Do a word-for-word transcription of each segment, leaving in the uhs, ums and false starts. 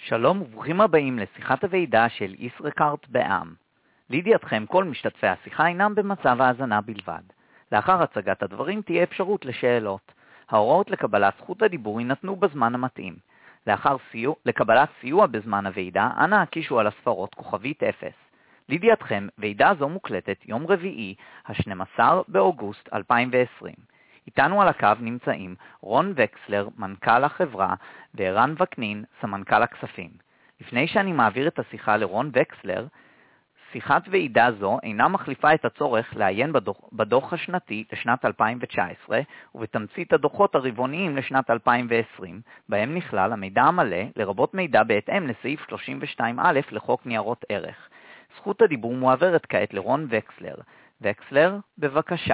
שלום וברוכים הבאים לשיחת הוועידה של ישראכרט בע"מ. לידיעתכם כל משתתפי השיחה אינם במצב האזנה בלבד. לאחר הצגת הדברים תהיה אפשרות לשאלות. ההוראות לקבלת זכות הדיבור יינתנו בזמן המתאים. לאחר סיוע, לקבלת סיוע בזמן הוועידה, אנא הקישו על הספרות כוכבית אפס. לידיעתכם, ועידה זו מוקלטת יום רביעי, ה-שנים עשר באוגוסט אלפיים ועשרים. איתנו על הקו נמצאים רון וקסלר, מנכ"ל החברה, וערן וקנין, סמנכ"ל הכספים. לפני שאני מעביר את השיחה לרון וקסלר, שיחת ועידה זו אינה מחליפה את הצורך לעיין בדוח, בדוח השנתי לשנת אלפיים תשע עשרה ובתמצית הדוחות הרבעוניים לשנת אלפיים ועשרים, בהם נכלל המידע המלא, לרבות מידע בהתאם לסעיף שלושים ושתיים א' לחוק ניירות ערך. זכות הדיבור מועברת כעת לרון וקסלר. וקסלר, בבקשה.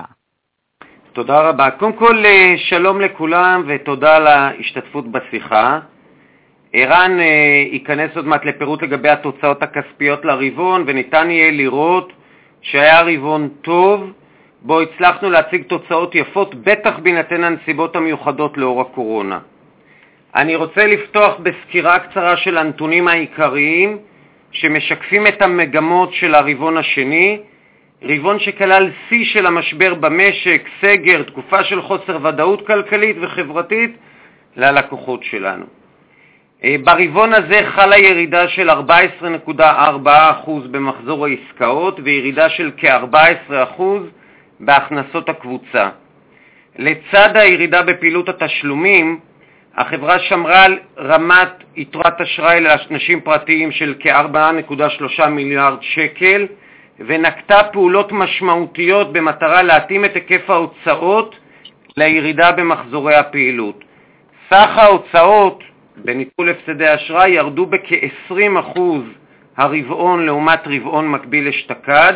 תודה רבה. קודם כל שלום לכולם ותודה על ההשתתפות בשיחה. ערן ייכנס עוד מעט לפירוט לגבי התוצאות הכספיות לרבעון, וניתן יהיה לראות שהיה רבעון טוב, בו הצלחנו להציג תוצאות יפות, בטח בהינתן הנסיבות המיוחדות לאור הקורונה. אני רוצה לפתוח בסקירה קצרה של הנתונים העיקריים שמשקפים את המגמות של הרבעון השני, רבעון שכלל שיא של המשבר במשק, סגר, תקופה של חוסר ודאות כלכלית וחברתית ללקוחות שלנו. ברבעון הזה חלה ירידה של ארבע עשרה נקודה ארבע אחוז במחזור העסקאות וירידה של כ-ארבע עשרה אחוז בהכנסות הקבוצה. לצד הירידה בפעילות התשלומים, החברה שמרה על רמת יתרת אשראי לאנשים פרטיים של כ-ארבע נקודה שלוש מיליארד שקל, ונקטה פעולות משמעותיות במטרה להתאים את היקף ההוצאות לירידה במחזורי הפעילות. סך ההוצאות בניצול הפסדי אשראי ירדו בכ-עשרים אחוז הרבעון לעומת רבעון מקביל אשתקד.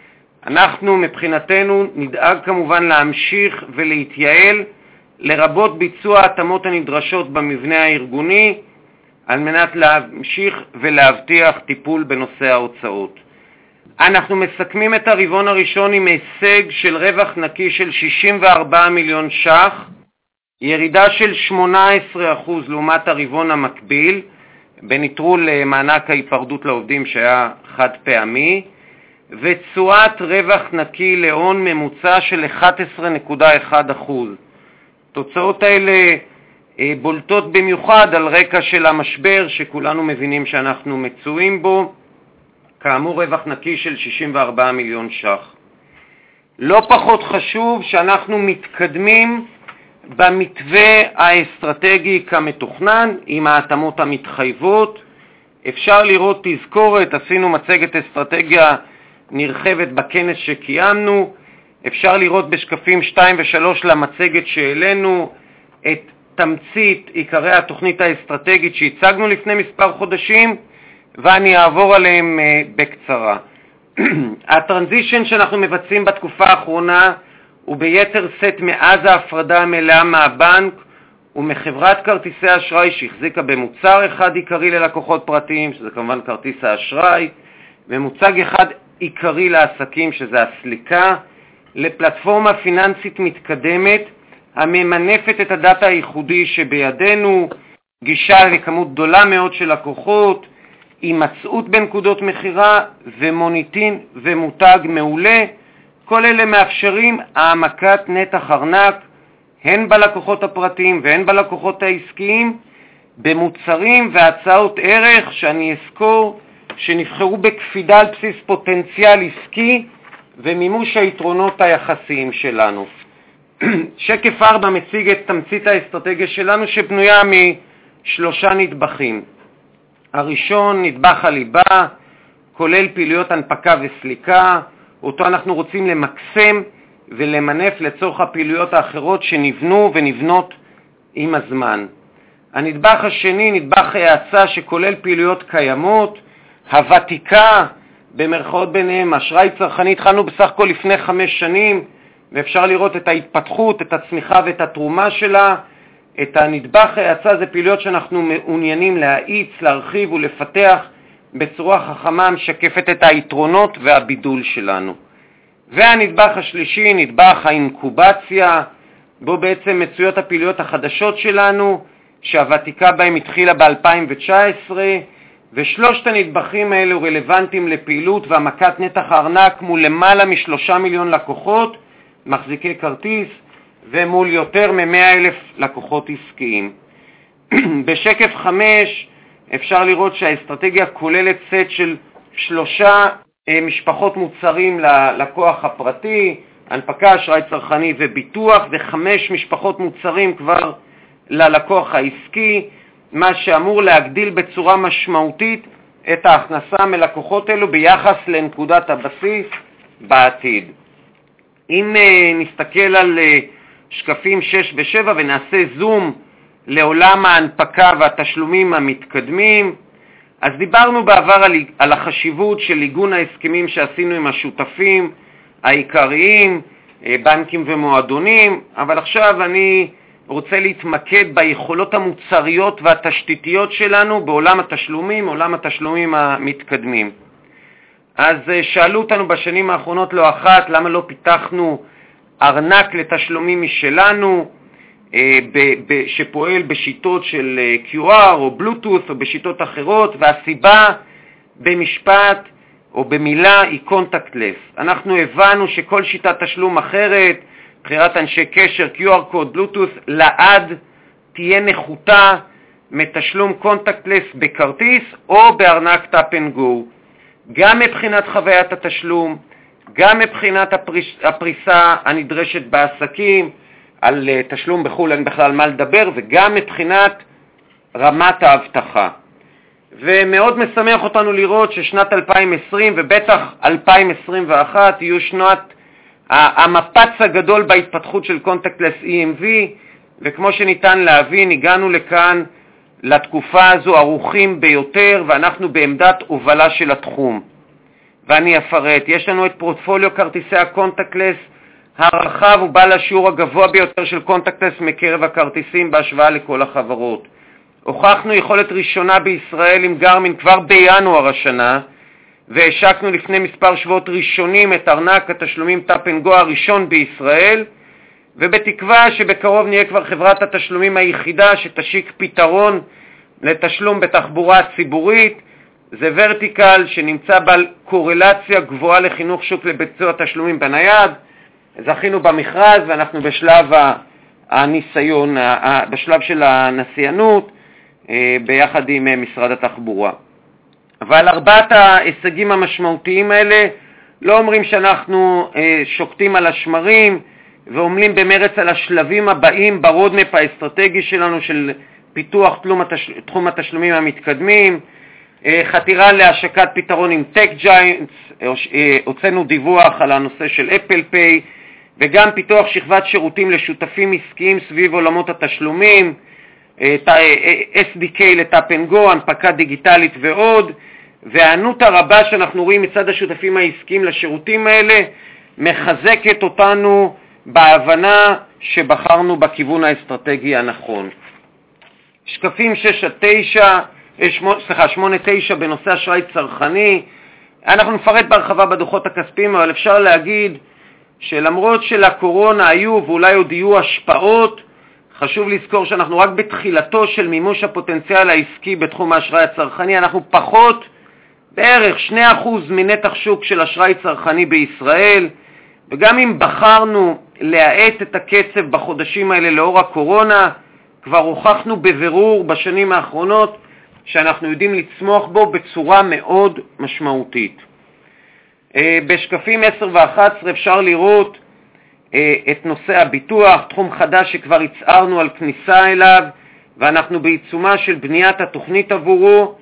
אנחנו מבחינתנו נדאג כמובן להמשיך ולהתייעל, לרבות ביצוע ההתאמות הנדרשות במבנה הארגוני, על מנת להמשיך ולהבטיח טיפול בנושא ההוצאות. אנחנו מסכמים את הרבעון הראשון עם הישג של רווח נקי של שישים וארבעה מיליון ש"ח, ירידה של שמונה עשרה אחוז לעומת הרבעון המקביל, בנטרול מענק ההיפרדות לעובדים שהיה חד פעמי, ותשואת רווח נקי להון ממוצע של אחת עשרה נקודה אחת אחוז. תוצאות האלה בולטות במיוחד על רקע של המשבר שכולנו מבינים שאנחנו מצויים בו, כאמור רווח נקי של שישים וארבעה מיליון ש"ח. לא פחות חשוב שאנחנו מתקדמים במתווה האסטרטגי כמתוכנן, עם ההתאמות המתחייבות. אפשר לראות תזכורת, עשינו מצגת אסטרטגיה נרחבת בכנס שקיימנו, אפשר לראות בשקפים שתיים ושלוש למצגת שהעלינו את תמצית עיקרי התוכנית האסטרטגית שהצגנו לפני מספר חודשים, ואני אעבור עליהם בקצרה. הטרנזישן שאנחנו מבצעים בתקופה האחרונה הוא ביתר סט מאז ההפרדה המלאה מהבנק ומחברת כרטיסי אשראי שהחזיקה במוצר אחד עיקרי ללקוחות פרטיים, שזה כמובן כרטיס האשראי, ומוצג אחד עיקרי לעסקים, שזה הסליקה, לפלטפורמה פיננסית מתקדמת הממנפת את הדאטה הייחודי שבידינו, גישה לכמות גדולה מאוד של לקוחות, הימצאות בנקודות מחירה ומוניטין ומותג מעולה. כל אלה מאפשרים העמקת נתח ארנק הן בלקוחות הפרטיים והן בלקוחות העסקיים במוצרים והצעות ערך שאני אזכור שנבחרו בקפידה על בסיס פוטנציאל עסקי ומימוש היתרונות היחסיים שלנו. שקף ארבע מציג את תמצית האסטרטגיה שלנו שבנויה משלושה נדבכים. הראשון, נדבך הליבה, כולל פעילויות הנפקה וסליקה, אותו אנחנו רוצים למקסם ולמנף לצורך הפעילויות האחרות שנבנו ונבנות עם הזמן. הנדבך השני, נדבך ההאצה שכולל פעילויות קיימות, הוותיקה, במרכאות ביניהם, אשראי צרכני, התחלנו בסך הכל לפני חמש שנים, ואפשר לראות את ההתפתחות, את הצמיחה ואת התרומה שלה. את הנדבך ההאצה זה פעילויות שאנחנו מעוניינים להאיץ, להרחיב ולפתח בצורה חכמה משקפת את היתרונות והבידול שלנו. והנדבך השלישי, נדבך האינקובציה, בו בעצם מצויות הפעילויות החדשות שלנו, שהוותיקה בהם התחילה ב-אלפיים תשע עשרה, ושלושת הנדבכים האלו רלוונטיים לפעילות והמכת נתח הארנק מול למעלה משלושה מיליון לקוחות, מחזיקי כרטיס, ומול יותר מ-מאה אלף לקוחות עסקיים. בשקף חמש אפשר לראות שהאסטרטגיה כוללת סט של שלושה משפחות מוצרים ללקוח הפרטי, הנפקה, אשראי צרכני וביטוח, וחמש משפחות מוצרים כבר ללקוח העסקי, מה שאמור להגדיל בצורה משמעותית את ההכנסה מלקוחות אלו ביחס לנקודת הבסיס בעתיד. אם נסתכל על שקפים שש ושבע ונעשה זום לעולם ההנפקה והתשלומים המתקדמים, אז דיברנו בעבר על, על החשיבות של עיגון ההסכמים שעשינו עם השותפים העיקריים, בנקים ומועדונים, אבל עכשיו אני רוצה להתמקד ביכולות המוצריות והתשתיתיות שלנו בעולם התשלומים, עולם התשלומים המתקדמים. אז שאלו אותנו בשנים האחרונות לא אחת, למה לא פיתחנו ארנק לתשלומים משלנו, שפועל בשיטות של קיו אר או בלוטות' או בשיטות אחרות, והסיבה במשפט או במילה היא קונטקטלס. אנחנו הבנו שכל שיטת תשלום אחרת, בחירת אנשי קשר, קיו אר קוד, בלוטות', לעד תהיה נחותה מתשלום קונטקטלס בכרטיס או בארנק טאפ אנד גו. גם מבחינת חוויית התשלום, גם מבחינת הפריס, הפריסה הנדרשת בעסקים, על תשלום בחו"ל אין בכלל מה לדבר, וגם מבחינת רמת ההבטחה. ומאוד משמח אותנו לראות ששנת אלפיים עשרים ובטח אלפיים עשרים ואחת יהיו שנת המפץ הגדול בהתפתחות של קונטקטלס אי אם וי, וכמו שניתן להבין, הגענו לכאן לתקופה הזו ערוכים ביותר, ואנחנו בעמדת הובלה של התחום. ואני אפרט, יש לנו את פורטפוליו כרטיסי הקונטקטלס, הרחב ובעל השיעור הגבוה ביותר של קונטקטלס מקרב הכרטיסים בהשוואה לכל החברות. הוכחנו יכולת ראשונה בישראל עם גרמין כבר בינואר השנה, והשקנו לפני מספר שבועות ראשונים את ארנק התשלומים טאפ אנד גו הראשון בישראל, ובתקווה שבקרוב נהיה כבר חברת התשלומים היחידה שתשיק פתרון לתשלום בתחבורה ציבורית. זה ורטיקל שנמצא בעל קורלציה גבוהה לחינוך שוק לביצוע תשלומים בנייד. זכינו במכרז ואנחנו בשלב הניסיון, בשלב של הנסיינות ביחד עם משרד התחבורה. אבל ארבעת ההישגים המשמעותיים האלה לא אומרים שאנחנו שוקטים על השמרים ועומלים במרץ על השלבים הבאים ברודמפ האסטרטגי שלנו של פיתוח תחום התשלומים המתקדמים, חתירה להשקת פתרון עם טק ג'יינטס, הוצאנו דיווח על הנושא של אפל פיי, וגם פיתוח שכבת שירותים לשותפים עסקיים סביב עולמות התשלומים, אס די קיי לטאפ אנד גו, הנפקה דיגיטלית ועוד, והענות הרבה שאנחנו רואים מצד השותפים העסקיים לשירותים האלה מחזקת אותנו בהבנה שבחרנו בכיוון האסטרטגי הנכון. שקפים שש עד תשע, סליחה, שמונה תשע בנושא אשראי צרכני, אנחנו נפרט בהרחבה בדוחות הכספיים, אבל אפשר להגיד שלמרות שלקורונה היו ואולי עוד יהיו השפעות, חשוב לזכור שאנחנו רק בתחילתו של מימוש הפוטנציאל העסקי בתחום האשראי הצרכני. אנחנו פחות בערך שני אחוז מנתח שוק של אשראי צרכני בישראל, וגם אם בחרנו להאט את הקצב בחודשים האלה לאור הקורונה, כבר הוכחנו בבירור בשנים האחרונות שאנחנו יודעים לצמוח בו בצורה מאוד משמעותית. בשקפים עשר ואחת עשרה אפשר לראות את נושא הביטוח, תחום חדש שכבר הצערנו על כניסה אליו, ואנחנו בעיצומה של בניית התוכנית עבורו.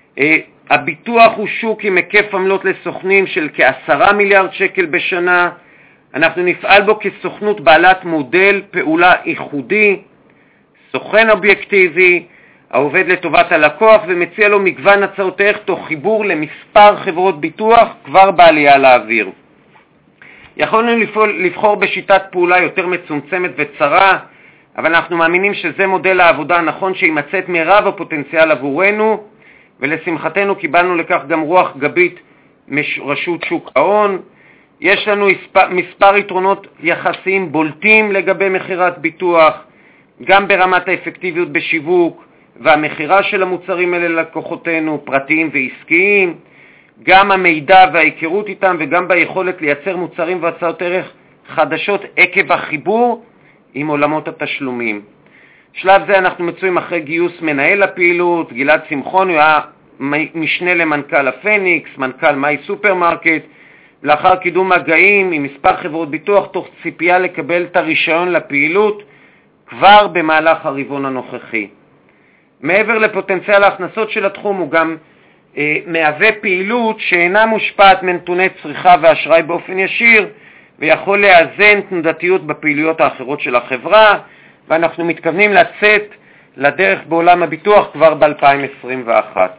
הביטוח הוא שוק עם היקף עמלות לסוכנים של כעשרה מיליארד שקל בשנה. אנחנו נפעל בו כסוכנות בעלת מודל פעולה ייחודי, סוכן אובייקטיבי, העובד לטובת הלקוח ומציע לו מגוון הצעות ערך תוך חיבור למספר חברות ביטוח כבר בעלייה לאוויר. יכולנו לבחור בשיטת פעולה יותר מצומצמת וצרה, אבל אנחנו מאמינים שזה מודל העבודה הנכון שימצא את מירב הפוטנציאל עבורנו, ולשמחתנו קיבלנו לכך גם רוח גבית מרשות שוק ההון. יש לנו מספר יתרונות יחסיים בולטים לגבי מחירת ביטוח. גם ברמת האפקטיביות בשיווק והמחירה של המוצרים האלה ללקוחותינו, פרטיים ועסקיים, גם המידע וההיכרות איתם, וגם ביכולת לייצר מוצרים והצעות ערך חדשות עקב החיבור עם עולמות התשלומים. שלב זה אנחנו מצויים אחרי גיוס מנהל הפעילות, גלעד שמחון, הוא היה משנה למנכ"ל הפניקס, מנכ"ל מאי סופרמרקט, לאחר קידום מגעים עם מספר חברות ביטוח, תוך ציפייה לקבל את הרישיון לפעילות כבר במהלך הרבעון הנוכחי. מעבר לפוטנציאל ההכנסות של התחום, הוא גם אה, מהווה פעילות שאינה מושפעת מנתוני צריכה ואשראי באופן ישיר, ויכול לאזן תנודתיות בפעילויות האחרות של החברה, ואנחנו מתכוונים לצאת לדרך בעולם הביטוח כבר ב-אלפיים עשרים ואחת.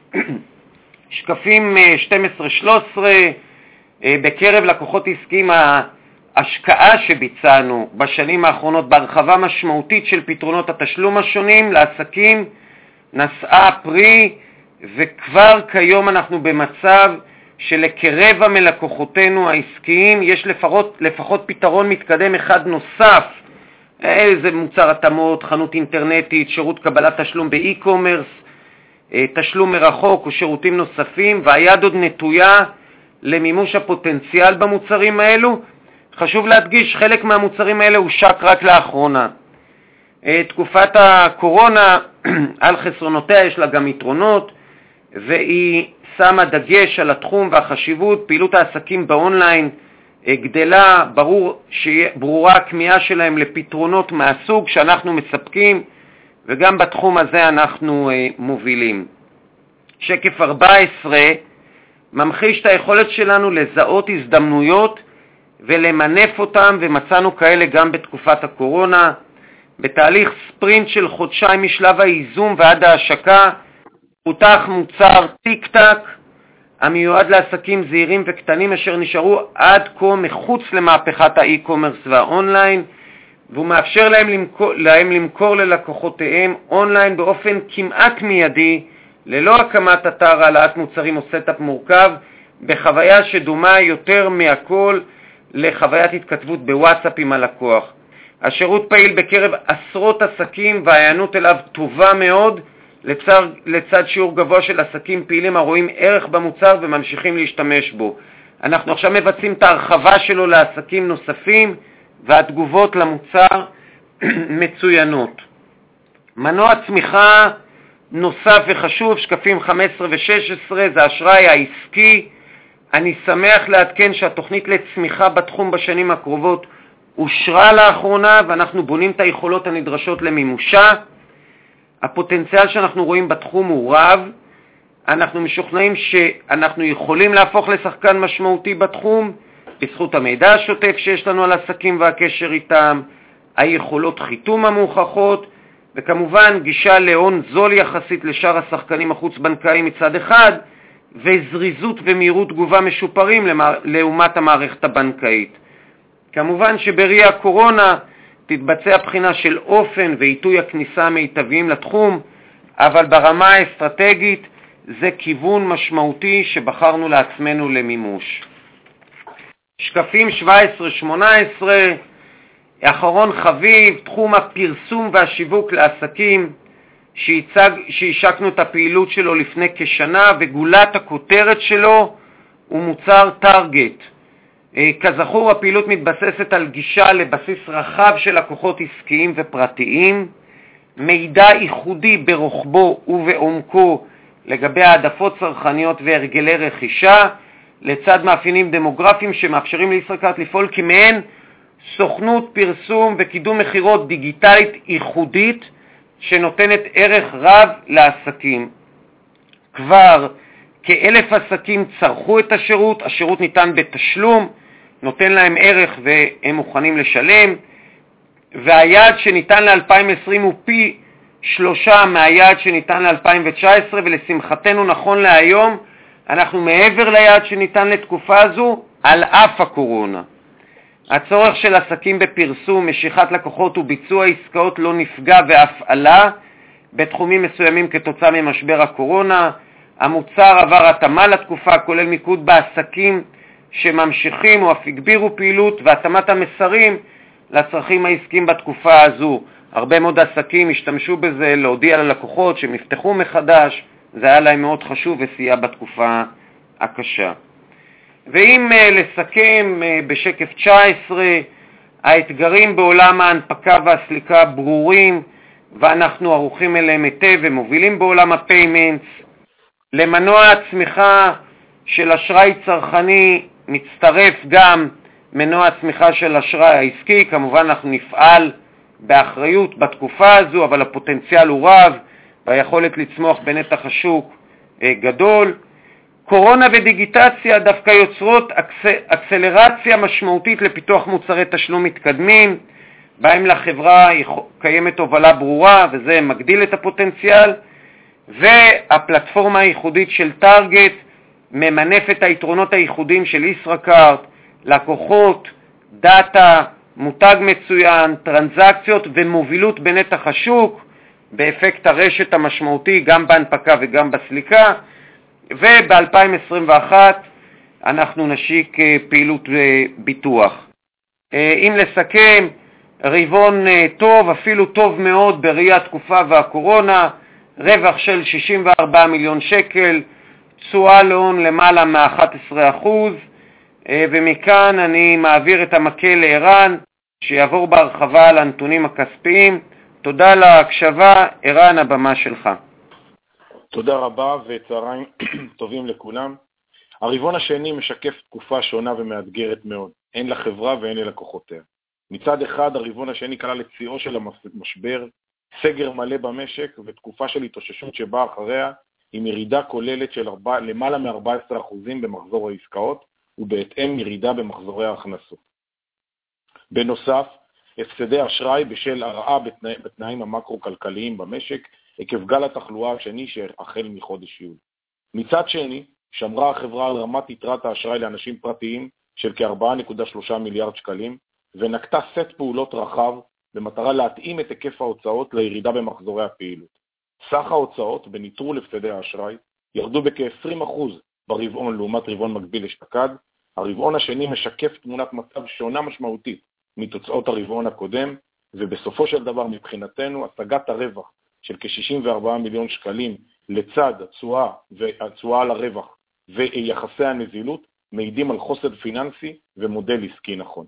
שקפים שתים עשרה שלוש עשרה, בקרב לקוחות עסקיים, ההשקעה שביצענו בשנים האחרונות בהרחבה משמעותית של פתרונות התשלום השונים לעסקים נשאה פרי, וכבר כיום אנחנו במצב שלקרבע מלקוחותינו העסקיים יש לפחות, לפחות פתרון מתקדם אחד נוסף, איזה מוצר התאמות, חנות אינטרנטית, שירות קבלת תשלום באי-קומרס, תשלום מרחוק או שירותים נוספים, והיד עוד נטויה למימוש הפוטנציאל במוצרים האלו. חשוב להדגיש, חלק מהמוצרים האלה הושק רק לאחרונה. תקופת הקורונה, על חסרונותיה יש לה גם יתרונות, והיא שמה דגש על התחום והחשיבות. פעילות העסקים באונליין גדלה, ברור שברורה הכמיהה שלהם לפתרונות מהסוג שאנחנו מספקים, וגם בתחום הזה אנחנו מובילים. שקף ארבע עשרה ממחיש את היכולת שלנו לזהות הזדמנויות ולמנף אותם, ומצאנו כאלה גם בתקופת הקורונה. בתהליך ספרינט של חודשיים משלב האיזום ועד ההשקה, פותח מוצר טיק-טק, המיועד לעסקים זעירים וקטנים אשר נשארו עד כה מחוץ למהפכת האי-קומרס והאונליין, והוא מאפשר להם למכור, להם למכור ללקוחותיהם אונליין באופן כמעט מיידי, ללא הקמת אתר, העלאת מוצרים או סטאפ מורכב, בחוויה שדומה יותר מהכל לחוויית התכתבות בוואטסאפ עם הלקוח. השירות פעיל בקרב עשרות עסקים וההיענות אליו טובה מאוד, לצד, לצד שיעור גבוה של עסקים פעילים הרואים ערך במוצר וממשיכים להשתמש בו. אנחנו עכשיו מבצעים את ההרחבה שלו לעסקים נוספים, והתגובות למוצר מצוינות. מנוע צמיחה נוסף וחשוב, שקפים חמש עשרה ו-שש עשרה, זה האשראי העסקי. אני שמח לעדכן שהתוכנית לצמיחה בתחום בשנים הקרובות אושרה לאחרונה, ואנחנו בונים את היכולות הנדרשות למימושה. הפוטנציאל שאנחנו רואים בתחום הוא רב. אנחנו משוכנעים שאנחנו יכולים להפוך לשחקן משמעותי בתחום, בזכות המידע השוטף שיש לנו על עסקים והקשר איתם, היכולות חיתום המוכחות, וכמובן גישה להון זול יחסית לשאר השחקנים החוץ-בנקאיים מצד אחד, וזריזות ומהירות תגובה משופרים לעומת המערכת הבנקאית. כמובן שבראי הקורונה תתבצע בחינה של אופן ועיתוי הכניסה המיטביים לתחום, אבל ברמה האסטרטגית זה כיוון משמעותי שבחרנו לעצמנו למימוש. שקפים שבע עשרה שמונה עשרה, אחרון חביב, תחום הפרסום והשיווק לעסקים, שיצג, שישקנו את הפעילות שלו לפני כשנה, וגולת הכותרת שלו הוא מוצר טארגט. כזכור, הפעילות מתבססת על גישה לבסיס רחב של לקוחות עסקיים ופרטיים, מידע ייחודי ברוחבו ובעומקו לגבי העדפות צרכניות והרגלי רכישה, לצד מאפיינים דמוגרפיים שמאפשרים לישראכרט לפעול כמעין סוכנות פרסום וקידום מחירות דיגיטלית ייחודית שנותנת ערך רב לעסקים. כבר כאלף עסקים צרכו את השירות, השירות ניתן בתשלום, נותן להם ערך והם מוכנים לשלם, והיעד שניתן ל-אלפיים עשרים הוא פי שלושה מהיעד שניתן ל-אלפיים תשע עשרה, ולשמחתנו נכון להיום אנחנו מעבר ליעד שניתן לתקופה הזו על אף הקורונה. הצורך של עסקים בפרסום, משיכת לקוחות וביצוע עסקאות לא נפגע ואף עלה בתחומים מסוימים כתוצאה ממשבר הקורונה. המוצר עבר התאמה לתקופה, כולל מיקוד בעסקים שממשיכים או אף הגבירו פעילות, והתאמת המסרים לצרכים העסקיים בתקופה הזו. הרבה מאוד עסקים השתמשו בזה להודיע ללקוחות שהם יפתחו מחדש, זה היה להם מאוד חשוב וסייע בתקופה הקשה. ואם לסכם בשקף תשע עשרה, האתגרים בעולם ההנפקה והסליקה ברורים, ואנחנו ערוכים אליהם היטב ומובילים בעולם הפיימנטס. למנוע הצמיחה של אשראי צרכני מצטרף גם מנוע הצמיחה של אשראי העסקי, כמובן אנחנו נפעל באחריות בתקופה הזו, אבל הפוטנציאל הוא רב והיכולת לצמוח בנתח השוק גדול. קורונה ודיגיטציה דווקא יוצרות אקסלרציה משמעותית לפיתוח מוצרי תשלום מתקדמים, בהם לחברה קיימת הובלה ברורה וזה מגדיל את הפוטנציאל, והפלטפורמה הייחודית של טארגט ממנף את היתרונות הייחודיים של ישראכרט, לקוחות, דאטה, מותג מצוין, טרנזקציות ומובילות בנתח השוק, באפקט הרשת המשמעותי גם בהנפקה וגם בסליקה, וב-אלפיים עשרים ואחת אנחנו נשיק פעילות ביטוח. אם לסכם, רבעון טוב, אפילו טוב מאוד בראיית תקופה והקורונה, רווח של שישים וארבעה מיליון שקל, תשואה להון למעלה מ-אחד עשר אחוז, ומכאן אני מעביר את המקל לערן, שיעבור בהרחבה על הנתונים הכספיים. תודה על ההקשבה, ערן, הבמה שלך. תודה רבה וצהריים טובים לכולם. הרבעון השני משקף תקופה שונה ומאתגרת מאוד, הן לחברה והן ללקוחותיה. מצד אחד, הרבעון השני כלל את שיאו של המשבר, סגר מלא במשק ותקופה של התאוששות שבאה אחריה עם ירידה כוללת של ארבע, למעלה מ-ארבעה עשר אחוז במחזור העסקאות ובהתאם ירידה במחזורי ההכנסות. בנוסף, הפסדי אשראי בשל הרעה בתנא, בתנאים המקרו-כלכליים במשק עקב גל התחלואה השני שהחל מחודש יולי. מצד שני, שמרה החברה על רמת יתרת האשראי לאנשים פרטיים של כ-ארבע נקודה שלושה מיליארד שקלים, ונקטה סט פעולות רחב במטרה להתאים את היקף ההוצאות לירידה במחזורי הפעילות. סך ההוצאות בניטרול הפסדי האשראי ירדו בכ-עשרים אחוז ברבעון לעומת רבעון מקביל אשתקד. הרבעון השני משקף תמונת מצב שונה משמעותית מתוצאות הרבעון הקודם, ובסופו של דבר מבחינתנו השגת הרווח של כ-שישים וארבעה מיליון שקלים לצד התשואה והתשואה על הרווח ויחסי הנזילות מעידים על חוסן פיננסי ומודל עסקי נכון.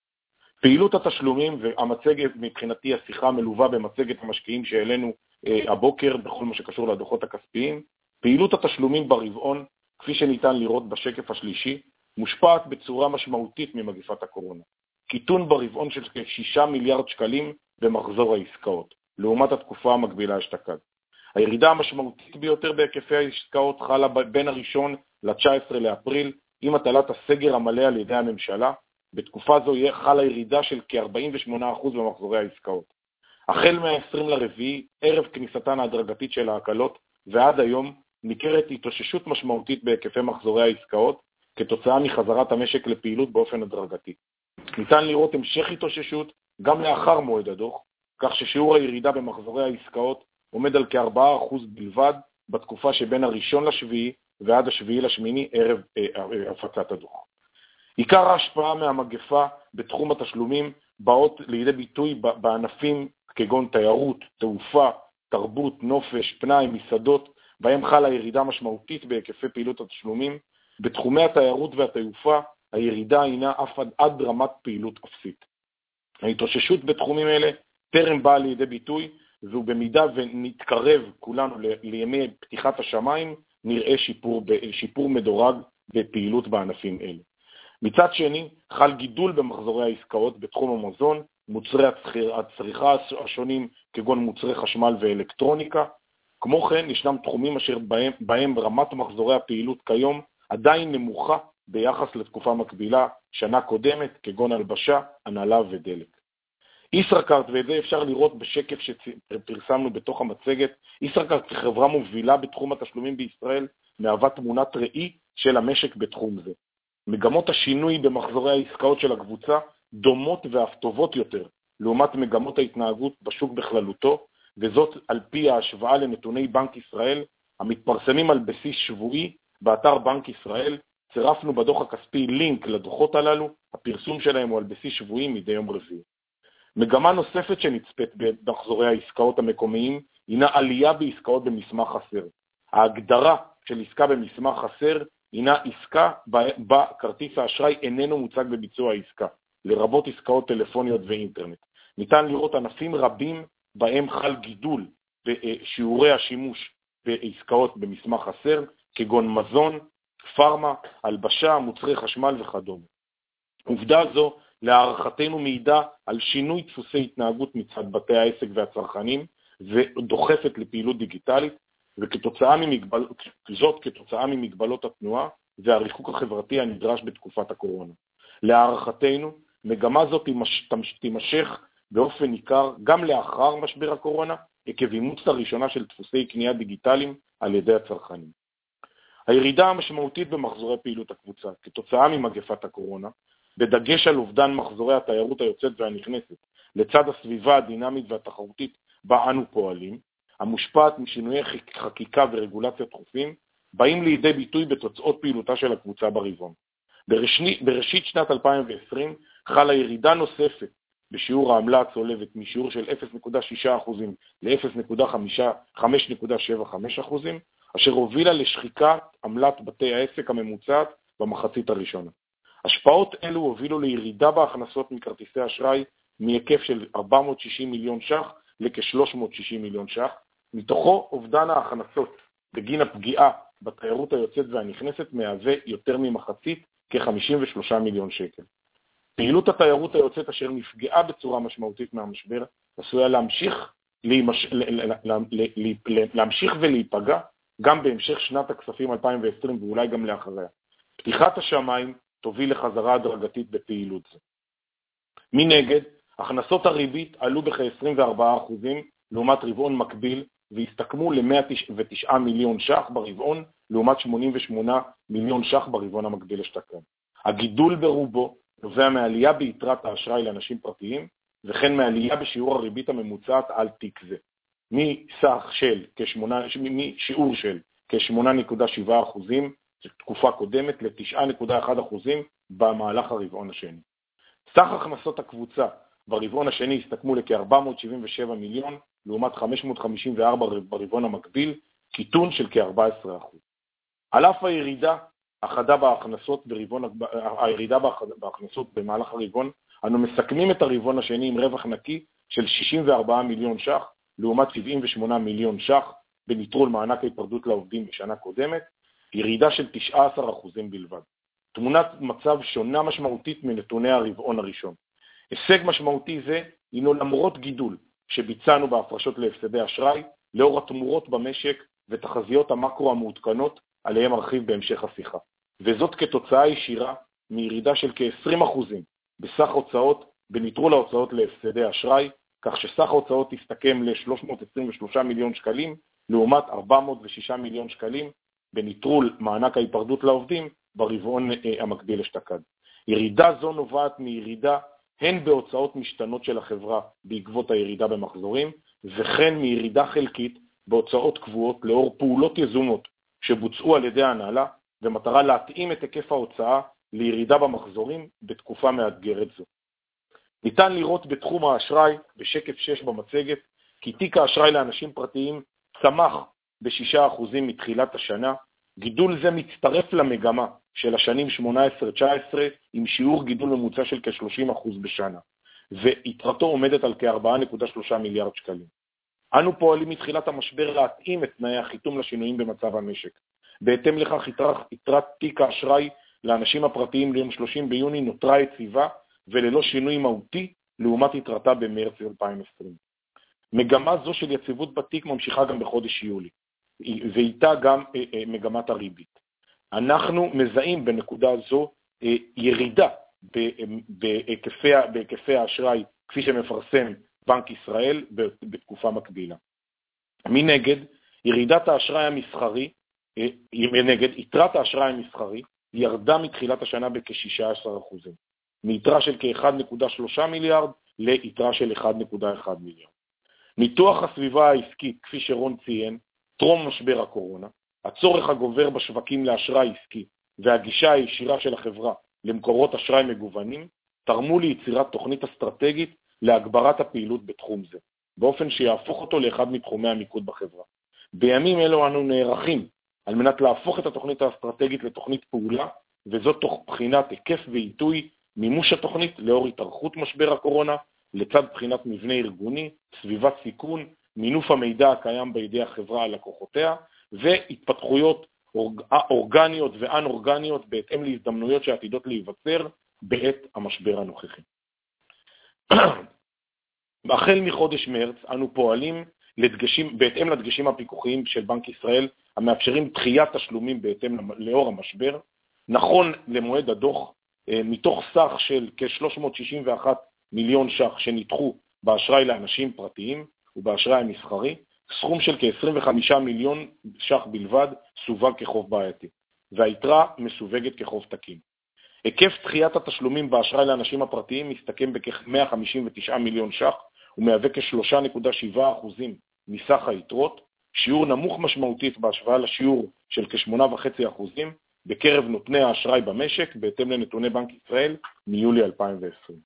פעילות התשלומים והמצגת, מבחינתי השיחה מלווה במצגת המשקיעים שהעלינו אה, הבוקר בכל מה שקשור לדוחות הכספיים. פעילות התשלומים ברבעון, כפי שניתן לראות בשקף השלישי, מושפעת בצורה משמעותית ממגפת הקורונה. קיטון ברבעון של שישה מיליארד שקלים במחזור העסקאות, לעומת התקופה המקבילה אשתקד. הירידה המשמעותית ביותר בהיקפי העסקאות חלה בין הראשון ל-תשעה עשר לאפריל, עם הטלת הסגר המלא על ידי הממשלה. בתקופה זו חלה ירידה של כ-ארבעים ושמונה אחוז במחזורי העסקאות. החל מה-עשרים לרביעי, ערב כניסתן ההדרגתית של ההקלות, ועד היום ניכרת התאוששות משמעותית בהיקפי מחזורי העסקאות, כתוצאה מחזרת המשק לפעילות באופן הדרגתי. ניתן לראות המשך התאוששות גם לאחר מועד הדוח, כך ששיעור הירידה במחזורי העסקאות עומד על כ-ארבעה אחוז בלבד בתקופה שבין הראשון לשביעי ועד השביעי לשמיני ערב אה, הפצת הדוח. עיקר ההשפעה מהמגפה בתחום התשלומים באות לידי ביטוי בענפים כגון תיירות, תעופה, תרבות, נופש, פנאי, מסעדות, בהם חלה ירידה משמעותית בהיקפי פעילות התשלומים. בתחומי התיירות והתעופה הירידה הינה אף עד, עד רמת פעילות אפסית. ההתאוששות בתחומים אלה טרם באה לידי ביטוי, ובמידה ונתקרב כולנו לימי פתיחת השמיים, נראה שיפור, שיפור מדורג בפעילות בענפים אלה. מצד שני, חל גידול במחזורי העסקאות בתחום המזון, מוצרי הצריכה השונים כגון מוצרי חשמל ואלקטרוניקה. כמו כן, ישנם תחומים אשר בהם, בהם רמת מחזורי הפעילות כיום עדיין נמוכה ביחס לתקופה מקבילה שנה קודמת, כגון הלבשה, הנהלה ודלק. ישראכרט, ואת זה אפשר לראות בשקף שפרסמנו בתוך המצגת, ישראכרט כחברה מובילה בתחום התשלומים בישראל, מהווה תמונת ראי של המשק בתחום זה. מגמות השינוי במחזורי העסקאות של הקבוצה דומות ואף טובות יותר לעומת מגמות ההתנהגות בשוק בכללותו, וזאת על פי ההשוואה לנתוני בנק ישראל המתפרסמים על בסיס שבועי באתר בנק ישראל. צירפנו בדוח הכספי לינק לדוחות הללו, הפרסום שלהם הוא על בסיס שבועי מדי יום רביעי. מגמה נוספת שנצפית במחזורי העסקאות המקומיים הינה עלייה בעסקאות במסמך חסר. ההגדרה של עסקה במסמך חסר הינה עסקה בה כרטיס האשראי איננו מוצג בביצוע העסקה, לרבות עסקאות טלפוניות ואינטרנט. ניתן לראות ענפים רבים בהם חל גידול בשיעורי השימוש בעסקאות במסמך חסר, כגון מזון, פארמה, הלבשה, מוצרי חשמל וכדומה. עובדה זו להערכתנו מעידה על שינוי דפוסי התנהגות מצד בתי העסק והצרכנים, ודוחפת לפעילות דיגיטלית, וכתוצאה ממגבל... זאת כתוצאה ממגבלות התנועה והריחוק החברתי הנדרש בתקופת הקורונה. להערכתנו, מגמה זאת תימש... תימשך באופן ניכר גם לאחר משבר הקורונה, עקב אימוץ הראשונה של דפוסי קנייה דיגיטליים על ידי הצרכנים. הירידה המשמעותית במחזורי פעילות הקבוצה כתוצאה ממגפת הקורונה, בדגש על אובדן מחזורי התיירות היוצאת והנכנסת, לצד הסביבה הדינמית והתחרותית בה אנו פועלים, המושפעת משינויי חקיקה ורגולציה תכופים, באים לידי ביטוי בתוצאות פעילותה של הקבוצה ברבעון. בראשית, בראשית שנת אלפיים ועשרים חלה ירידה נוספת בשיעור העמלה הצולבת משיעור של אפס נקודה שישה אחוז ל-אפס נקודה חמש שבע חמש אחוז, אשר הובילה לשחיקת עמלת בתי העסק הממוצעת במחצית הראשונה. השפעות אלו הובילו לירידה בהכנסות מכרטיסי אשראי מהיקף של ארבע מאות ושישים מיליון ש"ח לכ-שלוש מאות ושישים מיליון ש"ח, מתוכו אובדן ההכנסות בגין הפגיעה בתיירות היוצאת והנכנסת מהווה יותר ממחצית כ-חמישים ושלושה מיליון שקל. פעילות התיירות היוצאת אשר נפגעה בצורה משמעותית מהמשבר עשויה להמשיך, להימש... להמשיך ולהיפגע גם בהמשך שנת הכספים אלפיים ועשרים ואולי גם לאחריה. פתיחת השמיים תוביל לחזרה הדרגתית בפעילות זו. מנגד, הכנסות הריבית עלו בכ-עשרים וארבעה אחוז לעומת רבעון מקביל, והסתכמו ל-מאה ותשעה מיליון ש"ח ברבעון, לעומת שמונים ושמונה מיליון ש"ח ברבעון המקביל אשתקד. הגידול ברובו נובע מעלייה ביתרת האשראי לאנשים פרטיים, וכן מעלייה בשיעור הריבית הממוצעת על תיק זה, מסך של כשמונה, משיעור של כ-שמונה נקודה שבע אחוז תקופה קודמת ל-תשע נקודה אחת אחוז במהלך הרבעון השני. סך הכנסות הקבוצה ברבעון השני הסתכמו לכ-ארבע מאות שבעים ושבעה מיליון, לעומת חמש מאות חמישים וארבע ברבעון המקביל, קיטון של כ-ארבעה עשר אחוז. על אף הירידה החדה בהכנסות ברבעון, הירידה בהכנסות במהלך הרבעון, אנו מסכמים את הרבעון השני עם רווח נקי של שישים וארבעה מיליון ש"ח, לעומת שבעים ושמונה מיליון ש"ח בניטרול מענק ההיפרדות לעובדים בשנה קודמת, ירידה של תשעה עשר אחוז בלבד. תמונת מצב שונה משמעותית מנתוני הרבעון הראשון. הישג משמעותי זה הינו למרות גידול שביצענו בהפרשות להפסדי אשראי, לאור התמורות במשק ותחזיות המקרו המעודכנות עליהם ארחיב בהמשך השיחה. וזאת כתוצאה ישירה מירידה של כ-עשרים אחוז בסך הוצאות בניטרול ההוצאות להפסדי אשראי, כך שסך ההוצאות תסתכם ל-שלוש מאות עשרים ושלושה מיליון שקלים, לעומת ארבע מאות ושישה מיליון שקלים בניטרול מענק ההיפרדות לעובדים ברבעון המקביל אשתקד. ירידה זו נובעת מירידה הן בהוצאות משתנות של החברה בעקבות הירידה במחזורים, וכן מירידה חלקית בהוצאות קבועות לאור פעולות יזומות שבוצעו על ידי ההנהלה, במטרה להתאים את היקף ההוצאה לירידה במחזורים בתקופה מאתגרת זו. ניתן לראות בתחום האשראי, בשקף שש במצגת, כי תיק האשראי לאנשים פרטיים צמח ב-שישה אחוז מתחילת השנה. גידול זה מצטרף למגמה של השנים שמונה עשרה תשע עשרה, עם שיעור גידול ממוצע של כ-שלושים אחוז בשנה, ויתרתו עומדת על כ-ארבע נקודה שלוש מיליארד שקלים. אנו פועלים מתחילת המשבר להתאים את תנאי החיתום לשינויים במצב המשק. בהתאם לכך, יתרת תיק האשראי לאנשים הפרטיים ליום שלושים ביוני נותרה יציבה וללא שינוי מהותי לעומת יתרתה במרץ אלפיים ועשרים. מגמה זו של יציבות בתיק ממשיכה גם בחודש יולי, ואיתה גם מגמת הריבית. אנחנו מזהים בנקודה זו ירידה בהיקפי, בהיקפי האשראי כפי שמפרסם בנק ישראל בתקופה מקבילה. מנגד, ירידת האשראי המסחרי, מנגד, יתרת האשראי המסחרי ירדה מתחילת השנה בכ-שישה עשר אחוז, מיתרה של כ-אחד נקודה שלוש מיליארד ליתרה של אחד נקודה אחת מיליארד. ניתוח הסביבה העסקית, כפי שרון ציין, טרום משבר הקורונה, הצורך הגובר בשווקים לאשראי עסקי והגישה הישירה של החברה למקורות אשראי מגוונים, תרמו ליצירת תוכנית אסטרטגית להגברת הפעילות בתחום זה, באופן שיהפוך אותו לאחד מתחומי המיקוד בחברה. בימים אלו אנו נערכים על מנת להפוך את התוכנית האסטרטגית לתוכנית פעולה, וזאת תוך בחינת היקף ועיתוי מימוש התוכנית לאור התארכות משבר הקורונה, לצד בחינת מבנה ארגוני, סביבת סיכון, מינוף המידע הקיים בידי החברה על לקוחותיה, והתפתחויות אורגניות ואן-אורגניות בהתאם להזדמנויות שעתידות להיווצר בעת המשבר הנוכחי. החל מחודש מרץ אנו פועלים לדגשים, בהתאם לדגשים הפיקוחיים של בנק ישראל המאפשרים דחיית תשלומים בהתאם לאור המשבר. נכון למועד הדוח, מתוך סך של כ-שלוש מאות שישים ואחד מיליון ש"ח שנדחו באשראי לאנשים פרטיים ובאשראי המסחרי, סכום של כ-עשרים וחמישה מיליון ש"ח בלבד סווג כחוב בעייתי, והיתרה מסווגת כחוב תקין. היקף דחיית התשלומים באשראי לאנשים הפרטיים מסתכם בכ-מאה חמישים ותשעה מיליון ש"ח ומהווה כ-שלוש נקודה שבע אחוז מסך היתרות, שיעור נמוך משמעותית בהשוואה לשיעור של כ-שמונה נקודה חמש אחוז בקרב נותני האשראי במשק, בהתאם לנתוני בנק ישראל מיולי אלפיים ועשרים.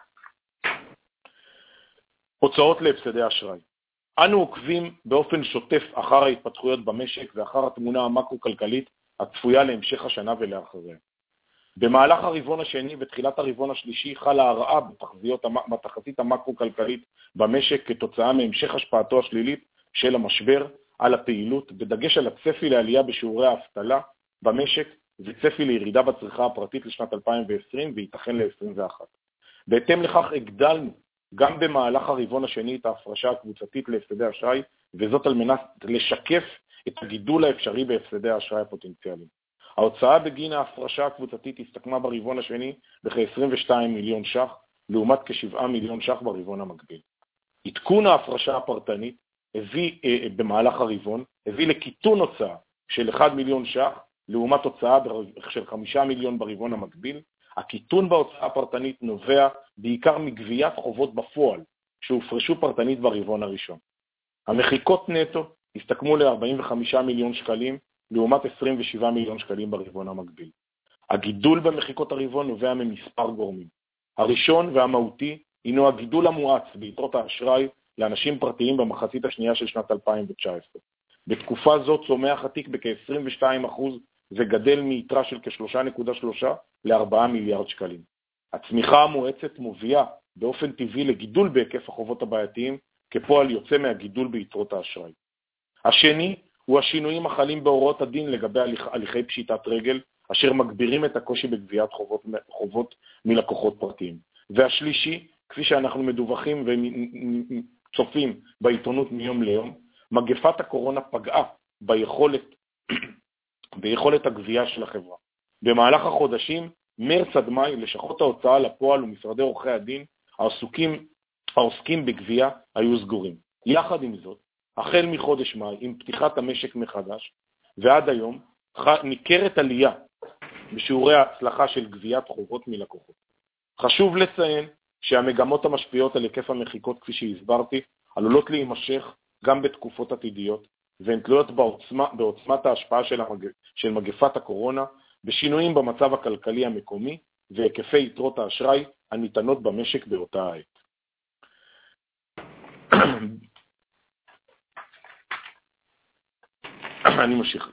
הוצאות להפסדי אשראי. אנו עוקבים באופן שוטף אחר ההתפתחויות במשק ואחר התמונה המקרו-כלכלית הצפויה להמשך השנה ולאחריה. במהלך הרבעון השני ותחילת הרבעון השלישי חלה הרעה בתחזיות, בתחזית המקרו-כלכלית במשק כתוצאה מהמשך השפעתו השלילית של המשבר על הפעילות, בדגש על הצפי לעלייה בשיעורי האבטלה במשק וצפי לירידה בצריכה הפרטית לשנת אלפיים ועשרים וייתכן ל-עשרים ואחת. בהתאם לכך הגדלנו גם במהלך הרבעון השני את ההפרשה הקבוצתית להפסדי אשראי, וזאת על מנת לשקף את הגידול האפשרי בהפסדי האשראי הפוטנציאליים. ההוצאה בגין ההפרשה הקבוצתית הסתכמה ברבעון השני בכ-עשרים ושניים מיליון ש"ח, לעומת כ-שבעה מיליון ש"ח ברבעון המקביל. עדכון ההפרשה הפרטנית הביא אה, במהלך הרבעון, הביא לקיטון הוצאה של אחד מיליון ש"ח, לעומת הוצאה של חמישה מיליון ברבעון המקביל. הקיטון בהוצאה הפרטנית נובע בעיקר מגביית חובות בפועל, שהופרשו פרטנית ברבעון הראשון. המחיקות נטו הסתכמו ל-ארבעים וחמישה מיליון שקלים, לעומת עשרים ושבעה מיליון שקלים ברבעון המקביל. הגידול במחיקות הרבעון נובע ממספר גורמים. הראשון והמהותי הינו הגידול המואץ ביתרות האשראי לאנשים פרטיים במחצית השנייה של שנת אלפיים תשע עשרה. בתקופה זו צומח התיק בכ-עשרים ושניים אחוז וגדל מיתרה של כ-שלוש נקודה שלוש ל-ארבעה מיליארד שקלים. הצמיחה המואצת מובילה באופן טבעי לגידול בהיקף החובות הבעייתיים כפועל יוצא מהגידול ביתרות האשראי. השני הוא השינויים החלים בהוראות הדין לגבי הליכ, הליכי פשיטת רגל, אשר מגבירים את הקושי בגביית חובות, חובות מלקוחות פרטיים. והשלישי, כפי שאנחנו מדווחים וצופים בעיתונות מיום ליום, מגפת הקורונה פגעה ביכולת, ביכולת הגבייה של החברה. במהלך החודשים, מרץ עד מאי, לשכות ההוצאה לפועל ומשרדי עורכי הדין, העסוקים, העוסקים בגבייה, היו סגורים. יחד עם זאת, החל מחודש מאי, עם פתיחת המשק מחדש, ועד היום, ניכרת עלייה בשיעורי ההצלחה של גביית חובות מלקוחות. חשוב לציין שהמגמות המשפיעות על היקף המחיקות, כפי שהסברתי, עלולות להימשך גם בתקופות עתידיות, והן תלויות בעוצמה, בעוצמת ההשפעה של, המג... של מגפת הקורונה, בשינויים במצב הכלכלי המקומי, והיקפי יתרות האשראי הניתנות במשק באותה העת. אני ממשיך.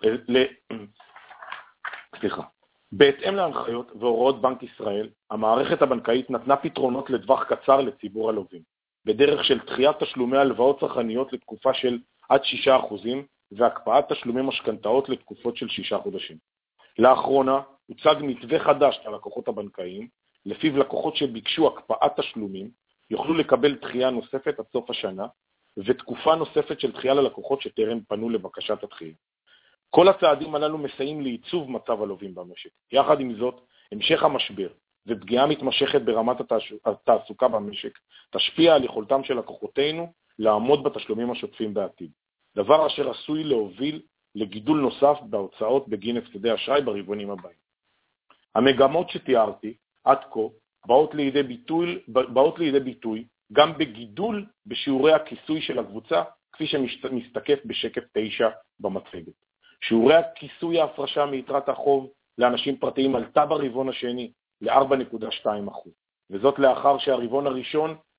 סליחה. בהתאם להנחיות והוראות בנק ישראל, המערכת הבנקאית נתנה פתרונות לטווח קצר לציבור הלווים, בדרך של דחיית תשלומי הלוואות צרכניות לתקופה של עד שישה אחוזים, והקפאת תשלומי משכנתאות לתקופות של שישה חודשים. לאחרונה הוצג מתווה חדש ללקוחות הבנקאיים, לפיו לקוחות שביקשו הקפאת תשלומים יוכלו לקבל דחייה נוספת עד סוף השנה, ותקופה נוספת של דחייה ללקוחות שטרם פנו לבקשת הדחייה. כל הצעדים הללו מסייעים לעיצוב מצב הלווים במשק. יחד עם זאת, המשך המשבר ופגיעה מתמשכת ברמת התעסוקה במשק תשפיע על יכולתם של לקוחותינו לעמוד בתשלומים השוטפים בעתיד, דבר אשר עשוי להוביל לגידול נוסף בהוצאות בגין הפסדי אשראי ברבעונים הבאים. המגמות שתיארתי עד כה באות לידי ביטוי, באות לידי ביטוי גם בגידול בשיעורי הכיסוי של הקבוצה, כפי שמסתקף בשקף תשע במצגת. שיעורי הכיסוי ההפרשה מיתרת החוב לאנשים פרטיים עלתה ברבעון השני ל-ארבע נקודה שתיים אחוז, וזאת לאחר שהרבעון הראשון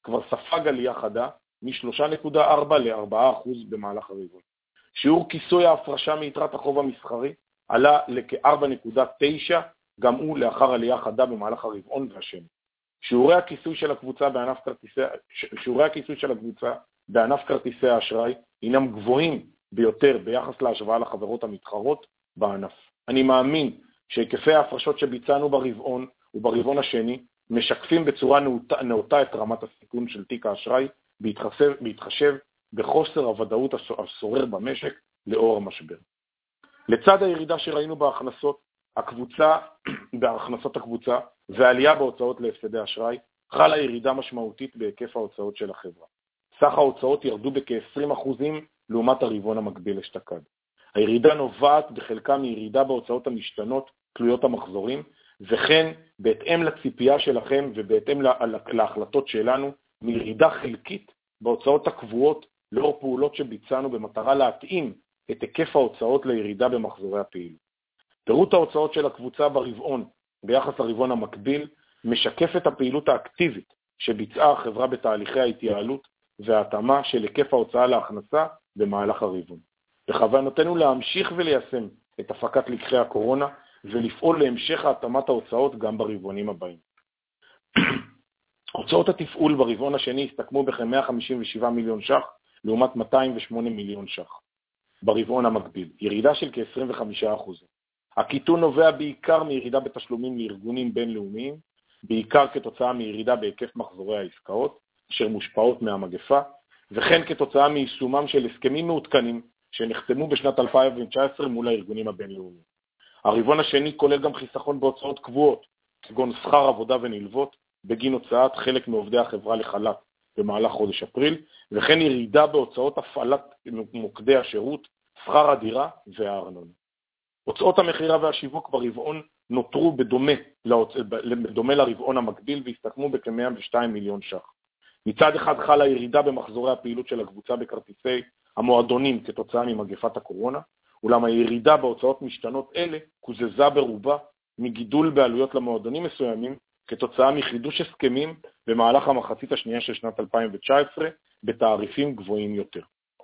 כבר ספג עלייה חדה מ-שלוש נקודה ארבע ל-ארבעה אחוז במהלך הרבעון. שיעור כיסוי ההפרשה מיתרת החוב המסחרי עלה לכ-ארבע נקודה תשע, גם הוא לאחר עלייה חדה במהלך הרבעון והשני. שיעורי הכיסוי של הקבוצה בענף כרטיסי, שיעורי הכיסוי של הקבוצה בענף כרטיסי האשראי הינם גבוהים ביותר ביחס להשוואה לחברות המתחרות בענף. אני מאמין שהיקפי ההפרשות שביצענו ברבעון וברבעון השני משקפים בצורה נאותה, נאותה את רמת הסיכון של תיק האשראי, בהתחשב, בהתחשב בחוסר הוודאות השורר במשק לאור המשבר. לצד הירידה שראינו בהכנסות הקבוצה, בהכנסות הקבוצה ועלייה בהוצאות להפסדי אשראי, חלה ירידה משמעותית בהיקף ההוצאות של החברה. סך ההוצאות ירדו בכ-עשרים אחוז לעומת הרבעון המקביל אשתקד. הירידה נובעת בחלקה מירידה בהוצאות המשתנות תלויות המחזורים, וכן בהתאם לציפייה שלכם ובהתאם להחלטות שלנו, מירידה חלקית בהוצאות הקבועות לאור פעולות שביצענו במטרה להתאים את היקף ההוצאות לירידה במחזורי הפעילות. פירוט ההוצאות של הקבוצה ברבעון ביחס לרבעון המקביל משקף את הפעילות האקטיבית שביצעה החברה בתהליכי ההתייעלות וההתאמה של היקף ההוצאה להכנסה במהלך הרבעון. בכוונתנו להמשיך וליישם את הפקת לקחי הקורונה ולפעול להמשך התאמת ההוצאות גם ברבעונים הבאים. הוצאות התפעול ברבעון השני הסתכמו בכ-מאה חמישים ושבעה מיליון ש"ח לעומת מאתיים ושמונה מיליון ש"ח ברבעון המקביל, ירידה של כ-עשרים וחמישה אחוז. הקיטון נובע בעיקר מירידה בתשלומים לארגונים בינלאומיים, בעיקר כתוצאה מירידה בהיקף מחזורי העסקאות, אשר מושפעות מהמגפה, וכן כתוצאה מיישומם של הסכמים מעודכנים שנחתמו בשנת אלפיים תשע עשרה מול הארגונים הבינלאומיים. הרבעון השני כולל גם חיסכון בהוצאות קבועות, כגון שכר עבודה ונלוות, בגין הוצאת חלק מעובדי החברה לחל"ת במהלך חודש אפריל, וכן ירידה בהוצאות הפעלת מוקדי השירות, שכר הדירה והארנונה. הוצאות המחירה והשיווק ברבעון נותרו בדומה, בדומה לרבעון המקביל והסתכמו בכ-מאה ושניים מיליון ש"ח. מצד אחד חלה ירידה במחזורי הפעילות של הקבוצה בכרטיסי המועדונים כתוצאה ממגפת הקורונה, אולם הירידה בהוצאות משתנות אלה קוזזה ברובה מגידול בעלויות למועדונים מסוימים כתוצאה מחידוש הסכמים במהלך המחצית השנייה של שנת אלפיים תשע עשרה בתעריפים גבוהים יותר.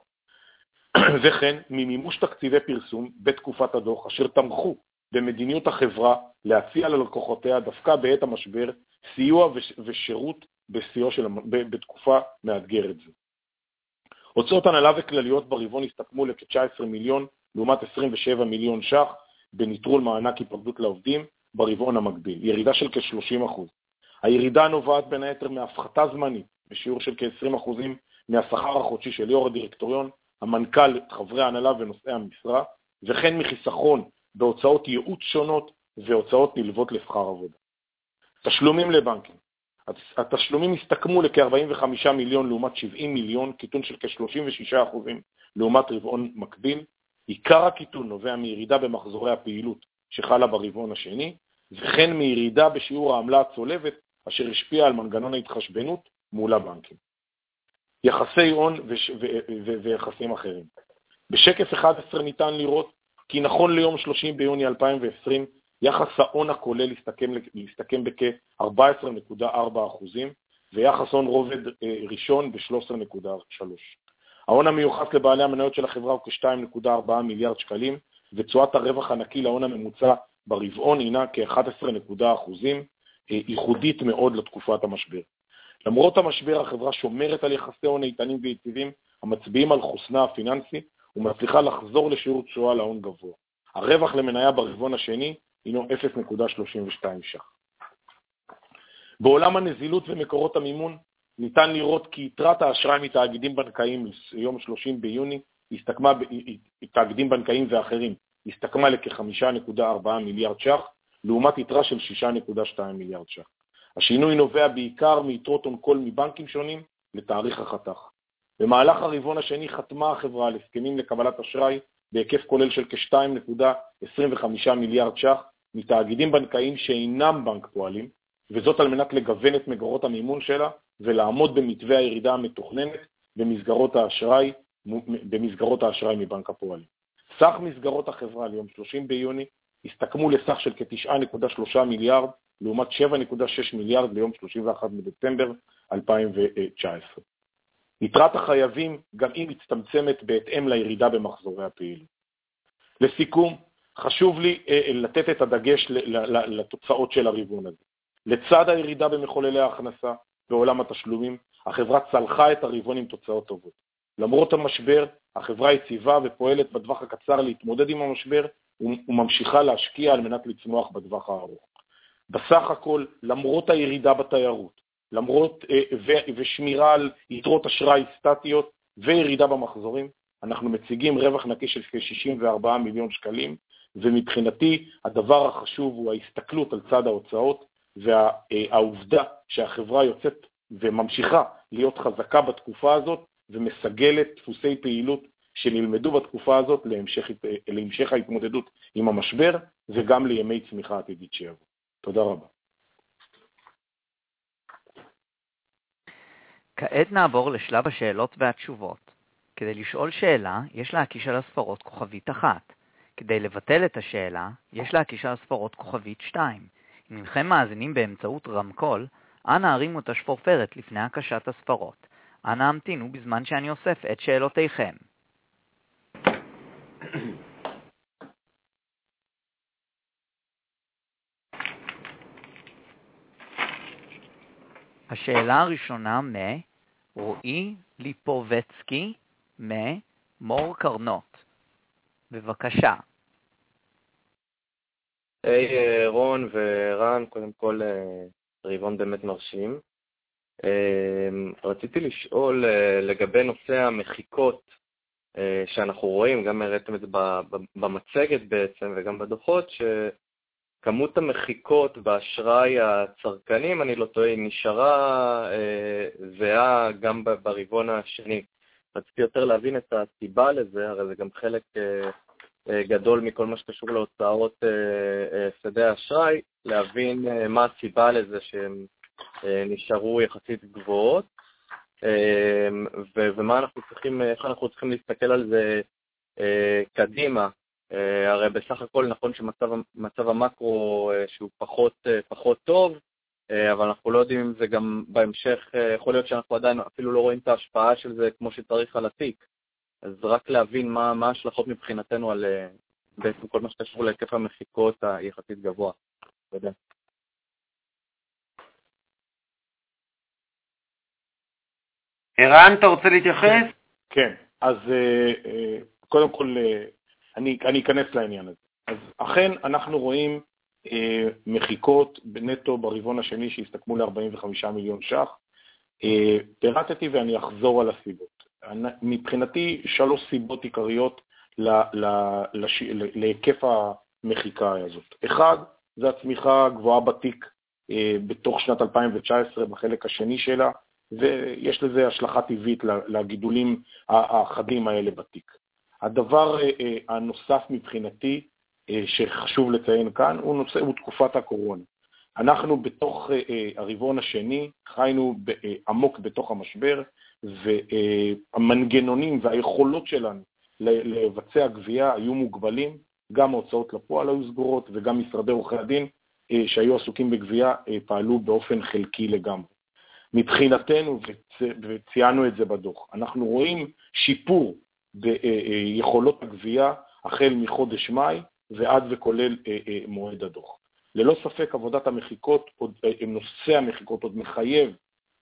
וכן ממימוש תקציבי פרסום בתקופת הדוח אשר תמכו במדיניות החברה להציע ללקוחותיה דווקא בעת המשבר סיוע ושירות בסיוע של, בתקופה מאתגרת זו. הוצאות הנהלה וכלליות ברבעון הסתכמו לכ-תשעה עשר מיליון לעומת עשרים ושבעה מיליון ש"ח בניטרול מענק היפרדות לעובדים ברבעון המקביל, ירידה של כ-שלושים אחוז. הירידה נובעת בין היתר מהפחתה זמנית בשיעור של כ-עשרים אחוז מהשכר החודשי של יו"ר הדירקטוריון, המנכ"ל, חברי ההנהלה ונושאי המשרה, וכן מחיסכון בהוצאות ייעוץ שונות והוצאות נלוות לשכר עבודה. תשלומים לבנקים. התשלומים הסתכמו לכ-ארבעים וחמישה מיליון לעומת שבעים מיליון, קיטון של כ-שלושים ושישה אחוז לעומת רבעון מקביל. עיקר הקיטון נובע מירידה במחזורי הפעילות שחלה ברבעון השני, וכן מירידה בשיעור העמלה הצולבת אשר השפיעה על מנגנון ההתחשבנות מול הבנקים. יחסי הון וש... ו... ו... ויחסים אחרים. בשקף אחד עשר ניתן לראות כי נכון ליום שלושים ביוני אלפיים ועשרים יחס ההון הכולל הסתכם, הסתכם בכ-ארבע עשרה נקודה ארבע אחוז ויחס הון רובד ראשון ב-שלוש עשרה נקודה שלוש. ההון המיוחס לבעלי המניות של החברה הוא כ-שתיים נקודה ארבע מיליארד שקלים, ותשואת הרווח הנקי להון הממוצע ברבעון הינה כ-אחת עשרה נקודה אחוזים, ייחודית מאוד לתקופת המשבר. למרות המשבר, החברה שומרת על יחסי הון איתנים ויציבים, המצביעים על חוסנה הפיננסי, ומצליחה לחזור לשיעור תשואה להון גבוה. הרווח למניה ברבעון השני הינו אפס נקודה שלושים ושתיים ש"ח. בעולם הנזילות ומקורות המימון, ניתן לראות כי יתרת האשראי מתאגידים בנקאיים ליום שלושים ביוני, הסתכמה, תאגידים בנקאיים ואחרים, הסתכמה לכ-חמישה נקודה ארבע מיליארד ש"ח, לעומת יתרה של שישה נקודה שתיים מיליארד ש"ח. השינוי נובע בעיקר מיתרות הון קול מבנקים שונים לתאריך החתך. במהלך הרבעון השני חתמה החברה על הסכמים לקבלת אשראי בהיקף כולל של כ-שתיים נקודה עשרים וחמישה מיליארד ש"ח מתאגידים בנקאיים שאינם בנק פועלים, וזאת על מנת לגוון את מגרות המימון שלה ולעמוד במתווה הירידה המתוכננת במסגרות האשראי, במסגרות האשראי מבנק הפועלים. סך מסגרות החברה ליום שלושים ביוני הסתכמו לסך של כ-תשע נקודה שלוש מיליארד לעומת שבע נקודה שש מיליארד ליום שלושים ואחד בדצמבר אלפיים תשע עשרה. יתרת החייבים גם היא מצטמצמת בהתאם לירידה במחזורי הפעילות. לסיכום, חשוב לי אה, לתת את הדגש לתוצאות של הרבעון הזה. לצד הירידה במחוללי ההכנסה בעולם התשלומים, החברה צלחה את הרבעון עם תוצאות טובות. למרות המשבר, החברה יציבה ופועלת בטווח הקצר להתמודד עם המשבר, וממשיכה להשקיע על מנת לצמוח בטווח הארוך. בסך הכל, למרות הירידה בתיירות, למרות אה, ו- ושמירה על יתרות אשראי סטטיות וירידה במחזורים, אנחנו מציגים רווח נקי של כ-שישים וארבעה מיליון שקלים, ומבחינתי הדבר החשוב הוא ההסתכלות על צד ההוצאות, והעובדה שהחברה יוצאת וממשיכה להיות חזקה בתקופה הזאת, ומסגלת דפוסי פעילות שנלמדו בתקופה הזאת להמשך, להמשך ההתמודדות עם המשבר, וגם לימי צמיחה עתידית שיבוא. תודה רבה. כעת נעבור לשלב השאלות והתשובות. כדי לשאול שאלה, יש להקיש על הספרות כוכבית אחת. כדי לבטל את השאלה, יש להקיש על הספרות כוכבית שתיים. אם אינכם מאזינים באמצעות רמקול, אנא הרימו את השפורפרת לפני הקשת הספרות. אנא המתינו בזמן שאני אוסף את שאלותיכם. השאלה הראשונה מרועי ליפובצקי ממור קרנות. בבקשה. היי רון ורן, קודם כל רבעון באמת מרשים. רציתי לשאול לגבי נושא המחיקות שאנחנו רואים, גם הראיתם את זה במצגת בעצם וגם בדוחות, שכמות המחיקות באשראי הצרכנים, אני לא טועה, נשארה זהה גם ברבעון השני. רציתי יותר להבין את הסיבה לזה, הרי זה גם חלק גדול מכל מה שקשור להוצאות שדה האשראי, להבין מה הסיבה לזה שהם נשארו יחסית גבוהות, ומה אנחנו צריכים, איך אנחנו צריכים להסתכל על זה קדימה. הרי בסך הכל נכון שמצב המקרו שהוא פחות, פחות טוב, אבל אנחנו לא יודעים אם זה גם בהמשך, יכול להיות שאנחנו עדיין אפילו לא רואים את ההשפעה של זה כמו שצריך על התיק. אז רק להבין מה, מה ההשלכות מבחינתנו על בעצם כל מה שקשור להיקף המחיקות היחסית גבוה. תודה. ערן, אתה רוצה להתייחס? כן, אז קודם כל אני, אני אכנס לעניין הזה. אז אכן אנחנו רואים אה, מחיקות בנטו ברבעון השני שהסתכמו ל-ארבעים וחמישה מיליון ש"ח. אה, פירטתי ואני אחזור על הסיבות. מבחינתי שלוש סיבות עיקריות ל, ל, לש, להיקף המחיקה הזאת. אחד, זה הצמיחה הגבוהה בתיק אה, בתוך שנת אלפיים תשע עשרה בחלק השני שלה, ויש לזה השלכה טבעית לגידולים החדים האלה בתיק. הדבר הנוסף מבחינתי שחשוב לציין כאן הוא, נושא, הוא תקופת הקורונה. אנחנו בתוך הרבעון השני חיינו עמוק בתוך המשבר, והמנגנונים והיכולות שלנו לבצע גבייה היו מוגבלים, גם ההוצאות לפועל היו סגורות וגם משרדי עורכי הדין שהיו עסוקים בגבייה פעלו באופן חלקי לגמרי. מבחינתנו, וציינו את זה בדוח, אנחנו רואים שיפור ביכולות הגבייה החל מחודש מאי ועד וכולל מועד הדוח. ללא ספק עבודת המחיקות, נושא המחיקות עוד מחייב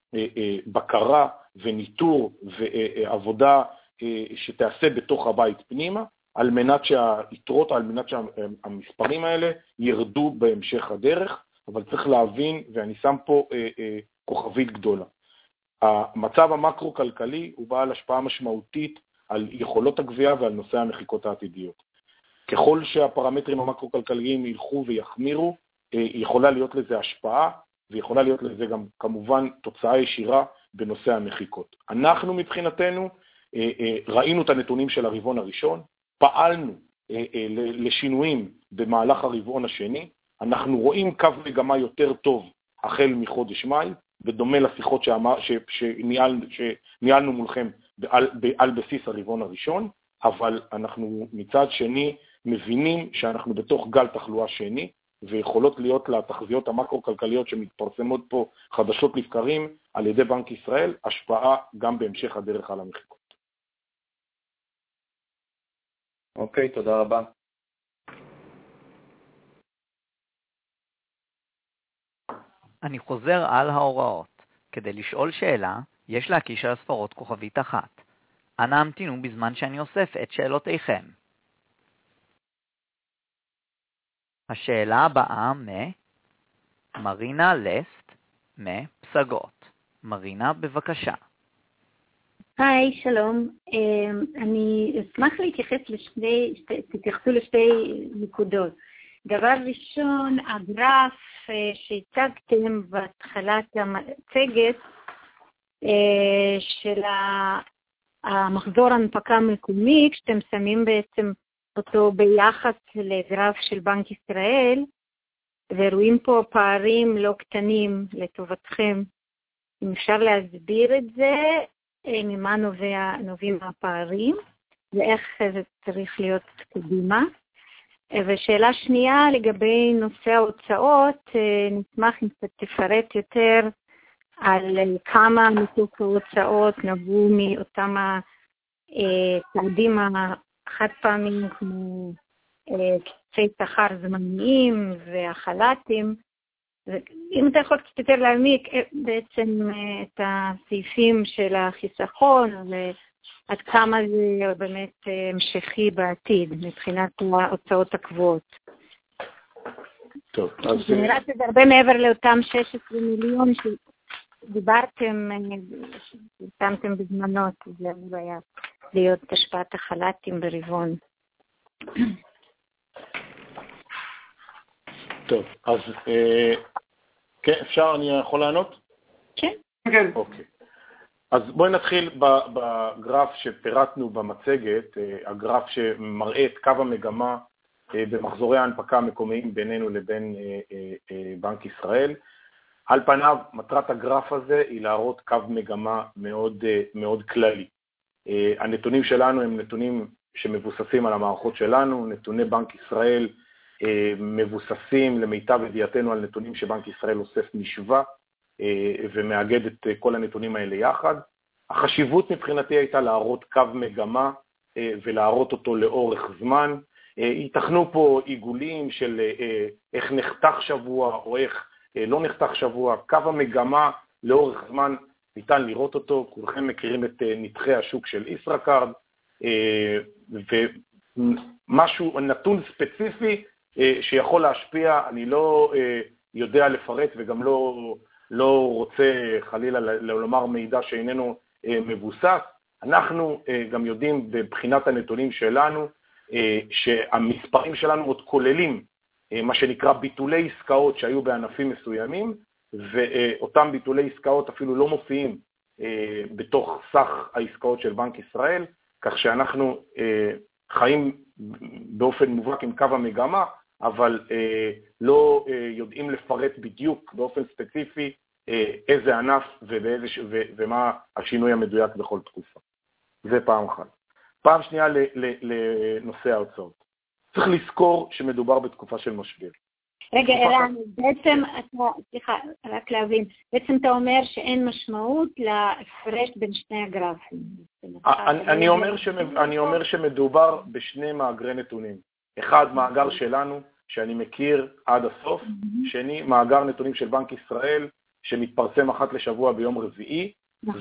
בקרה וניטור ועבודה שתעשה בתוך הבית פנימה, על מנת שהיתרות, על מנת שהמספרים האלה ירדו בהמשך הדרך, אבל צריך להבין, ואני שם פה כוכבית גדולה. המצב המקרו-כלכלי הוא בעל השפעה משמעותית על יכולות הגבייה ועל נושא המחיקות העתידיות. ככל שהפרמטרים המקרו-כלכליים ילכו ויחמירו, יכולה להיות לזה השפעה, ויכולה להיות לזה גם כמובן תוצאה ישירה בנושא המחיקות. אנחנו מבחינתנו ראינו את הנתונים של הרבעון הראשון, פעלנו לשינויים במהלך הרבעון השני, אנחנו רואים קו מגמה יותר טוב החל מחודש מאי, בדומה לשיחות שניהלנו, שניהלנו מולכם על, על בסיס הרבעון הראשון, אבל אנחנו מצד שני מבינים שאנחנו בתוך גל תחלואה שני, ויכולות להיות לתחזיות המקרו-כלכליות שמתפרסמות פה חדשות לבקרים על ידי בנק ישראל, השפעה גם בהמשך הדרך על המחיקות. אוקיי, תודה רבה. אני חוזר על ההוראות. כדי לשאול שאלה, יש להקיש על הספרות כוכבית אחת. אנא המתינו בזמן שאני אוסף את שאלותיכם. השאלה הבאה מרינה לסט מפסגות. מרינה, בבקשה. היי, שלום. אני אשמח להתייחס לשתי, תתייחסו לשתי נקודות. דבר ראשון, הגרף שהצגתם בהתחלת המצגת של המחזור הנפקה המקומי, כשאתם שמים בעצם אותו ביחס לגרף של בנק ישראל, ורואים פה פערים לא קטנים לטובתכם. אם אפשר להסביר את זה, ממה נובע, נובעים הפערים, ואיך זה צריך להיות קדימה. ושאלה שנייה, לגבי נושא ההוצאות, נשמח אם תפרט יותר על כמה מתוך ההוצאות נבעו מאותם הצעדים החד פעמים כמו קצי שכר זמניים והחל"תים. אם אתה יכול קצת יותר להעמיק בעצם את הסעיפים של החיסכון ועד כמה זה באמת המשכי בעתיד מבחינת ההוצאות הקבועות. טוב, אז... נראה שזה הרבה מעבר לאותם שש עשרה מיליון שדיברתם, ששמתם בזמנות, זה היה להיות השפעת החל"תים ברבעון. טוב, אז כן, אפשר, אני יכול לענות? כן. כן. אוקיי. אז בואי נתחיל בגרף שפירטנו במצגת, הגרף שמראה את קו המגמה במחזורי ההנפקה המקומיים בינינו לבין בנק ישראל. על פניו, מטרת הגרף הזה היא להראות קו מגמה מאוד, מאוד כללי. הנתונים שלנו הם נתונים שמבוססים על המערכות שלנו, נתוני בנק ישראל מבוססים למיטב ידיעתנו על נתונים שבנק ישראל אוסף משווה ומאגד את כל הנתונים האלה יחד. החשיבות מבחינתי הייתה להראות קו מגמה ולהראות אותו לאורך זמן. ייתכנו פה עיגולים של איך נחתך שבוע או איך לא נחתך שבוע. קו המגמה לאורך זמן ניתן לראות אותו, כולכם מכירים את נתחי השוק של ישראכרט, ומשהו, נתון ספציפי שיכול להשפיע, אני לא יודע לפרט וגם לא, לא רוצה חלילה לומר מידע שאיננו מבוסס. אנחנו גם יודעים בבחינת הנתונים שלנו, שהמספרים שלנו עוד כוללים מה שנקרא ביטולי עסקאות שהיו בענפים מסוימים, ואותם ביטולי עסקאות אפילו לא מופיעים בתוך סך העסקאות של בנק ישראל, כך שאנחנו חיים באופן מובהק עם קו המגמה, אבל לא יודעים לפרט בדיוק באופן ספציפי איזה ענף ובאיזה, ומה השינוי המדויק בכל תקופה. זה פעם אחת. פעם שנייה לנושא ההוצאות. צריך לזכור שמדובר בתקופה של משבר. רגע, ערן, בעצם, סליחה, רק להבין, בעצם אתה אומר שאין משמעות להפרש בין שני הגרפים. אני אומר, אני אומר שמדובר בשני מאגרי נתונים. אחד, מאגר שלנו, שאני מכיר עד הסוף, שני, מאגר נתונים של בנק ישראל, שמתפרסם אחת לשבוע ביום רביעי,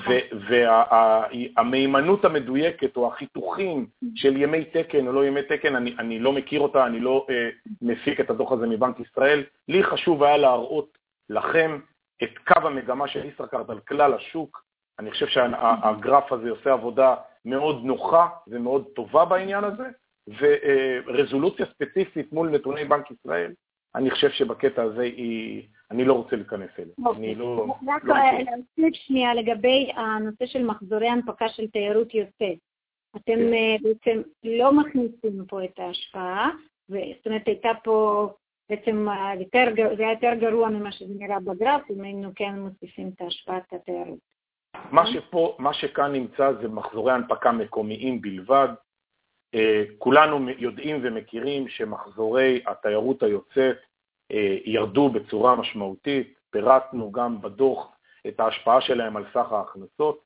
והמימנות המדויקת או החיתוכים של ימי תקן או לא ימי תקן, אני, אני לא מכיר אותה, אני לא אה, מפיק את הדוח הזה מבנק ישראל. לי חשוב היה להראות לכם את קו המגמה של ישראכרט על כלל השוק. אני חושב שהגרף הזה עושה עבודה מאוד נוחה ומאוד טובה בעניין הזה, ורזולוציה ספציפית מול נתוני בנק ישראל, אני חושב שבקטע הזה היא... אני לא רוצה להיכנס אליה. אני לא... רק להוסיף שנייה לגבי הנושא של מחזורי הנפקה של תיירות יוצאת. אתם בעצם לא מכניסים פה את ההשפעה, זאת אומרת הייתה פה בעצם, זה היה יותר גרוע ממה שזה נראה בגרף, אם היינו כן מוסיפים את ההשפעת התיירות. מה שפה, מה שכאן נמצא זה מחזורי הנפקה מקומיים בלבד. כולנו יודעים ומכירים שמחזורי התיירות היוצאת ירדו בצורה משמעותית, פירטנו גם בדוח את ההשפעה שלהם על סך ההכנסות.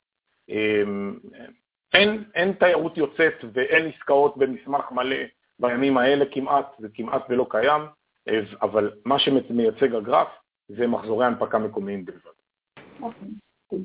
אין, אין תיירות יוצאת ואין עסקאות במסמך מלא בימים האלה כמעט, זה כמעט ולא קיים, אבל מה שמייצג הגרף זה מחזורי הנפקה מקומיים בלבד. אוקיי, תודה.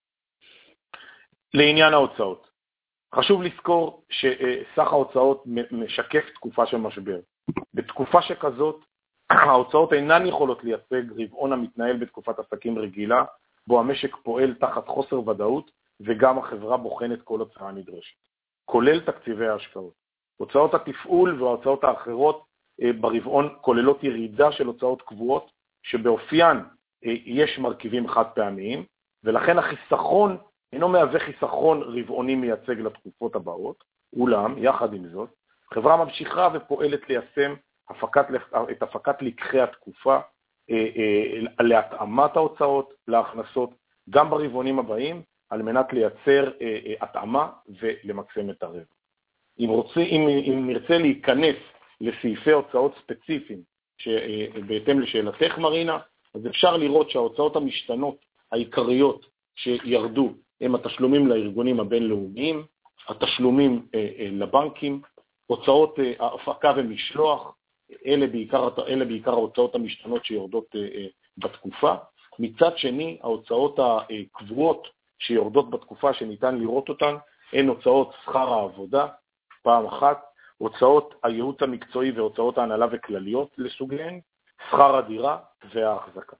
לעניין ההוצאות, חשוב לזכור שסך ההוצאות משקף תקופה של משבר. בתקופה שכזאת, ההוצאות אינן יכולות לייצג רבעון המתנהל בתקופת עסקים רגילה, בו המשק פועל תחת חוסר ודאות, וגם החברה בוחנת כל הוצאה נדרשת, כולל תקציבי ההשקעות. הוצאות התפעול וההוצאות האחרות ברבעון כוללות ירידה של הוצאות קבועות, שבאופיין יש מרכיבים חד פעמיים, ולכן החיסכון אינו מהווה חיסכון רבעוני מייצג לתקופות הבאות, אולם, יחד עם זאת, חברה ממשיכה ופועלת ליישם הפקת, את הפקת לקחי התקופה, להתאמת ההוצאות, להכנסות, גם ברבעונים הבאים, על מנת לייצר התאמה ולמקסם את הרווח. אם, רוצה, אם, אם נרצה להיכנס לסעיפי הוצאות ספציפיים, שבהתאם לשאלתך מרינה, אז אפשר לראות שההוצאות המשתנות העיקריות שירדו הם התשלומים לארגונים הבינלאומיים, התשלומים לבנקים, הוצאות ההפקה ומשלוח, אלה בעיקר, אלה בעיקר ההוצאות המשתנות שיורדות בתקופה. מצד שני, ההוצאות הקבועות שיורדות בתקופה שניתן לראות אותן, הן הוצאות שכר העבודה, פעם אחת, הוצאות הייעוץ המקצועי והוצאות ההנהלה וכלליות לסוגיהן, שכר הדירה וההחזקה.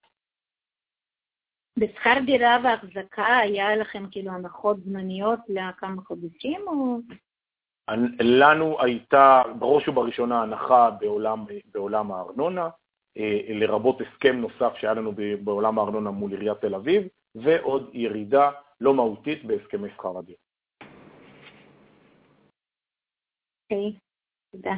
בשכר דירה והחזקה היה לכם כאילו הנחות זמניות לכמה חודשים או? לנו הייתה בראש ובראשונה הנחה בעולם, בעולם הארנונה, לרבות הסכם נוסף שהיה לנו בעולם הארנונה מול עיריית תל אביב, ועוד ירידה לא מהותית בהסכמי שכר הדירה. אוקיי, תודה.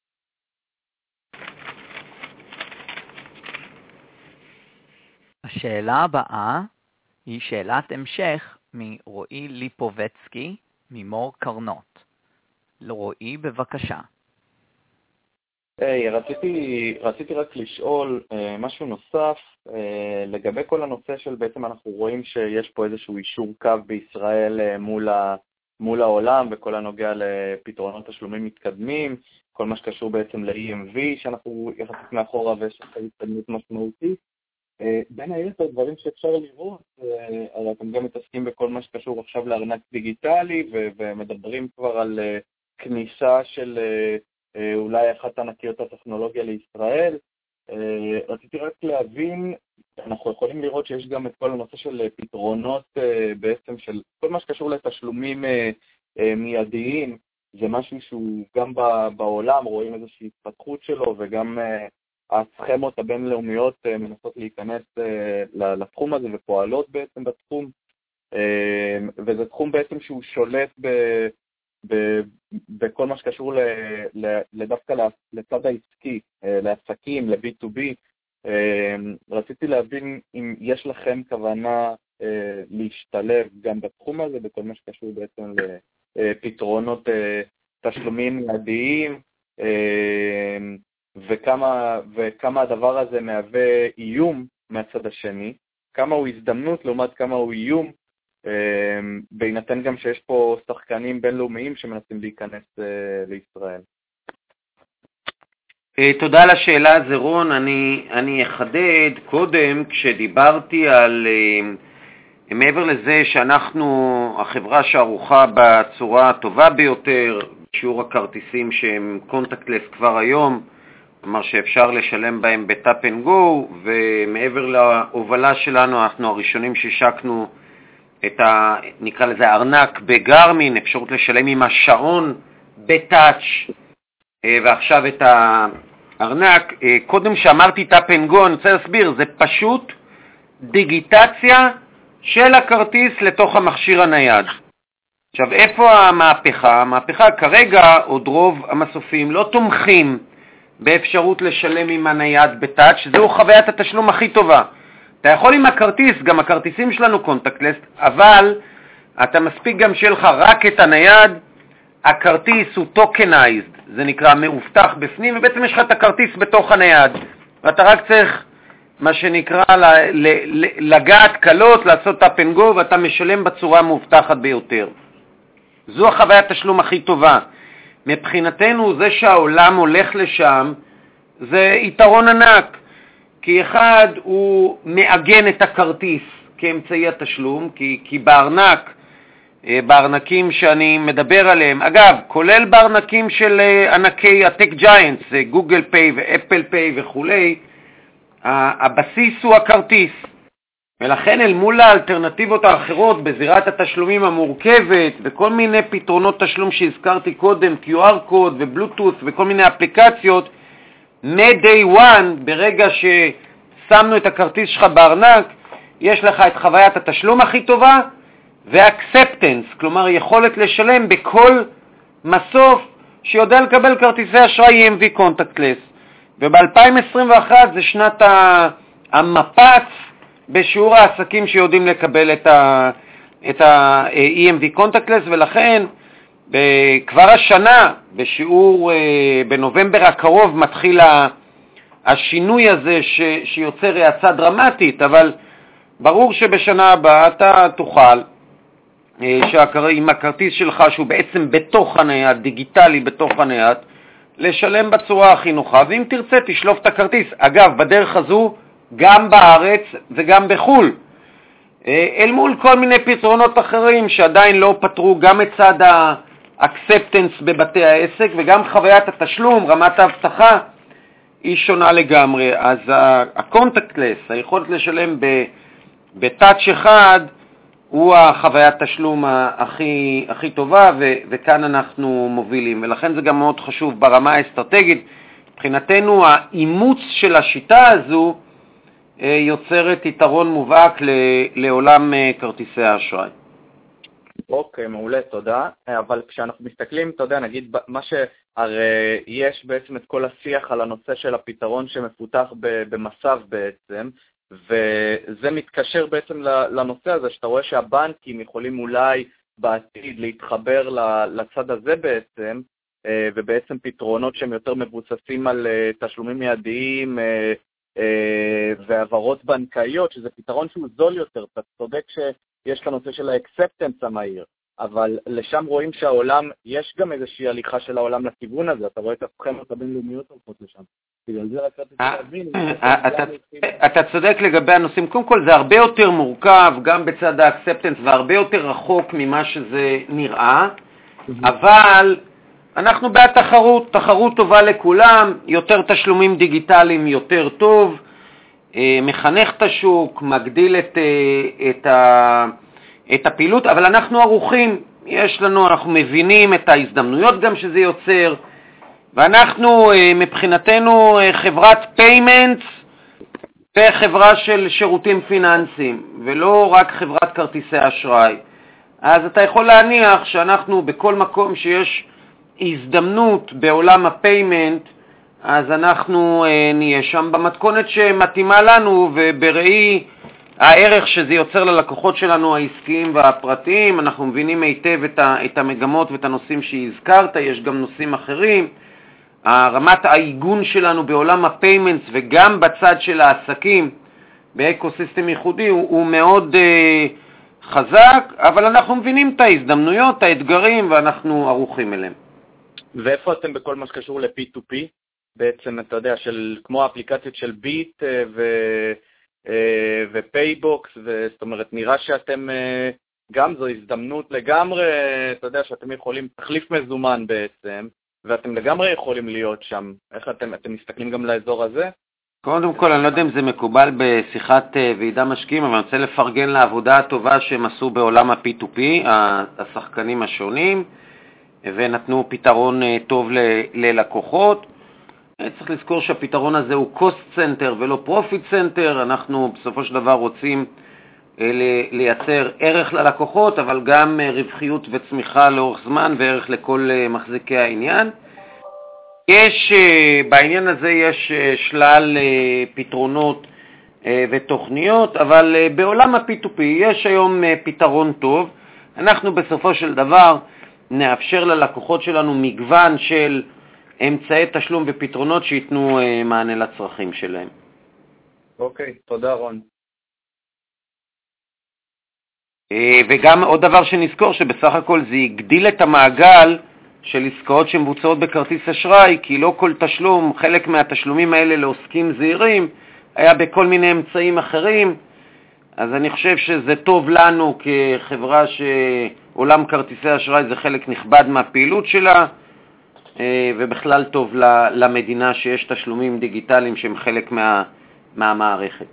השאלה הבאה היא שאלת המשך מרועי ליפובצקי ממור קרנות. לרועי, בבקשה. היי, hey, רציתי, רציתי רק לשאול uh, משהו נוסף uh, לגבי כל הנושא של בעצם אנחנו רואים שיש פה איזשהו אישור קו בישראל uh, מול, ה, מול העולם וכל הנוגע לפתרונות תשלומים מתקדמים, כל מה שקשור בעצם ל-אי אם וי שאנחנו יחסית מאחורה ויש התקדמות משמעותית. Uh, בין היתר דברים שאפשר לראות, uh, הרי אתם גם מתעסקים בכל מה שקשור עכשיו לארנק דיגיטלי ו- ומדברים כבר על uh, כניסה של uh, אולי אחת ענקיות הטכנולוגיה לישראל. רציתי רק להבין, אנחנו יכולים לראות שיש גם את כל הנושא של פתרונות בעצם של כל מה שקשור לתשלומים מיידיים, זה משהו שהוא גם בעולם רואים איזושהי התפתחות שלו, וגם הסכמות הבינלאומיות מנסות להיכנס לתחום הזה ופועלות בעצם בתחום, וזה תחום בעצם שהוא שולט ב... בכל מה שקשור לדווקא לצד העסקי, לעסקים, ל-בי טו בי. רציתי להבין אם יש לכם כוונה להשתלב גם בתחום הזה, בכל מה שקשור בעצם לפתרונות תשלומים מיידיים, וכמה, וכמה הדבר הזה מהווה איום מהצד השני, כמה הוא הזדמנות לעומת כמה הוא איום, בהינתן גם שיש פה שחקנים בינלאומיים שמנסים להיכנס לישראל. תודה על השאלה, זרון. אני, אני אחדד קודם, כשדיברתי על, מעבר לזה שאנחנו החברה שערוכה בצורה הטובה ביותר, שיעור הכרטיסים שהם קונטקטלס כבר היום, כלומר שאפשר לשלם בהם בטאפ אנד גו, ומעבר להובלה שלנו אנחנו הראשונים ששקנו את ה, נקרא לזה ארנק בגרמין, אפשרות לשלם עם השעון בטאץ', ועכשיו את הארנק. קודם שאמרתי טאפ אנד גו, אני רוצה להסביר, זה פשוט דיגיטציה של הכרטיס לתוך המכשיר הנייד. עכשיו, איפה המהפכה? המהפכה כרגע, עוד רוב המסופים לא תומכים באפשרות לשלם עם הנייד בטאץ', זהו חוויית התשלום הכי טובה. אתה יכול עם הכרטיס, גם הכרטיסים שלנו קונטקטלס, אבל אתה מספיק גם שיהיה לך רק את הנייד, הכרטיס הוא טוקנייזד, זה נקרא מאובטח בפנים, ובעצם יש לך את הכרטיס בתוך הנייד. ואתה רק צריך, מה שנקרא, לגעת קלות, לעשות up and go, ואתה משלם בצורה המובטחת ביותר. זו החוויית תשלום הכי טובה. מבחינתנו, זה שהעולם הולך לשם, זה יתרון ענק. כי אחד, הוא מעגן את הכרטיס כאמצעי התשלום, כי, כי בארנק, בארנקים שאני מדבר עליהם, אגב, כולל בארנקים של ענקי הטק ג'יינטס, גוגל פיי ואפל פיי וכולי, הבסיס הוא הכרטיס. ולכן אל מול האלטרנטיבות האחרות בזירת התשלומים המורכבת וכל מיני פתרונות תשלום שהזכרתי קודם, קיו אר קוד ובלוטות' וכל מיני אפליקציות, מ-day one, ברגע ששמנו את הכרטיס שלך בארנק, יש לך את חוויית התשלום הכי טובה, ו-acceptance, כלומר יכולת לשלם בכל מסוף שיודע לקבל כרטיסי אשראי אי אם וי contactless. וב-אלפיים עשרים ואחת זה שנת המפץ בשיעור העסקים שיודעים לקבל את ה- את ה-אי אם וי contactless, ולכן כבר השנה, בשיעור בנובמבר הקרוב, מתחיל השינוי הזה ש- שיוצר האצה דרמטית, אבל ברור שבשנה הבאה אתה תוכל, עם הכרטיס שלך שהוא בעצם בתוך הנייד, דיגיטלי בתוך הנייד, לשלם בצורה הכי נוחה, ואם תרצה תשלוף את הכרטיס. אגב, בדרך הזו גם בארץ וגם בחול, אל מול כל מיני פתרונות אחרים שעדיין לא פתרו גם את צד האקספטנס בבתי העסק, וגם חוויית התשלום, רמת ההבטחה היא שונה לגמרי. אז הקונטקטלס, היכולת לשלם בטאץ' אחד, הוא החוויית תשלום הכי, הכי טובה, ו, וכאן אנחנו מובילים. ולכן זה גם מאוד חשוב ברמה האסטרטגית. מבחינתנו, האימוץ של השיטה הזו יוצרת יתרון מובהק ל, לעולם כרטיסי האשראי. אוקיי, מעולה, תודה. אבל כשאנחנו מסתכלים, אתה יודע, נגיד, מה שהרי יש בעצם את כל השיח על הנושא של הפתרון שמפותח במסב בעצם, וזה מתקשר בעצם לנושא הזה, שאתה רואה שהבנקים יכולים אולי בעתיד להתחבר לצד הזה בעצם, ובעצם פתרונות שהם יותר מבוססים על תשלומים מיידיים והעברות בנקאיות, שזה פתרון שהוא זול יותר. אתה צודק שיש את הנושא של האקספטנס המהיר, אבל לשם רואים שהעולם, יש גם איזושהי הליכה של העולם לכיוון הזה, אתה רואה את הסכמות הבינלאומיות הולכות לשם. בגלל זה רק רציתי להבין. אתה צודק לגבי הנושאים. קודם כל זה הרבה יותר מורכב, גם בצד האקספטנס, והרבה יותר רחוק ממה שזה נראה, אבל אנחנו בעד תחרות, תחרות טובה לכולם, יותר תשלומים דיגיטליים יותר טוב, מחנך את השוק, מגדיל את, את, ה, את הפעילות, אבל אנחנו ערוכים, יש לנו, אנחנו מבינים את ההזדמנויות גם שזה יוצר, ואנחנו מבחינתנו חברת פיימנטס וחברה של שירותים פיננסיים, ולא רק חברת כרטיסי אשראי. אז אתה יכול להניח שאנחנו בכל מקום שיש הזדמנות בעולם הפיימנט, אז אנחנו נהיה שם במתכונת שמתאימה לנו, ובראי הערך שזה יוצר ללקוחות שלנו העסקיים והפרטיים. אנחנו מבינים היטב את המגמות ואת הנושאים שהזכרת, יש גם נושאים אחרים. רמת העיגון שלנו בעולם הפיימנטס וגם בצד של העסקים באקוסיסטם ייחודי הוא, הוא מאוד uh, חזק, אבל אנחנו מבינים את ההזדמנויות, האתגרים, ואנחנו ערוכים אליהם. ואיפה אתם בכל מה שקשור ל-פי טו פי? בעצם, אתה יודע, של, כמו האפליקציות של ביט ו, ופייבוקס, זאת אומרת, נראה שאתם, גם זו הזדמנות לגמרי, אתה יודע, שאתם יכולים, תחליף מזומן בעצם, ואתם לגמרי יכולים להיות שם. איך אתם, אתם מסתכלים גם לאזור הזה? קודם כל, אני לא יודע אם זה מקובל בשיחת ועידה משקיעים, אבל אני רוצה לפרגן לעבודה הטובה שהם עשו בעולם ה-פי טו פי, השחקנים השונים, ונתנו פתרון טוב ללקוחות. צריך לזכור שהפתרון הזה הוא cost center ולא profit center. אנחנו בסופו של דבר רוצים לייצר ערך ללקוחות, אבל גם רווחיות וצמיחה לאורך זמן וערך לכל מחזיקי העניין. יש, בעניין הזה יש שלל פתרונות ותוכניות, אבל בעולם ה-פי טו פי יש היום פתרון טוב. אנחנו בסופו של דבר נאפשר ללקוחות שלנו מגוון של אמצעי תשלום ופתרונות שיתנו מענה לצרכים שלהם. אוקיי, תודה רון. וגם עוד דבר שנזכור, שבסך הכל זה יגדיל את המעגל של עסקאות שמבוצעות בכרטיס אשראי, כי לא כל תשלום, חלק מהתשלומים האלה לעוסקים זעירים, היה בכל מיני אמצעים אחרים, אז אני חושב שזה טוב לנו כחברה שעולם כרטיסי אשראי זה חלק נכבד מהפעילות שלה, ובכלל טוב למדינה שיש תשלומים דיגיטליים שהם חלק מה, מהמערכת.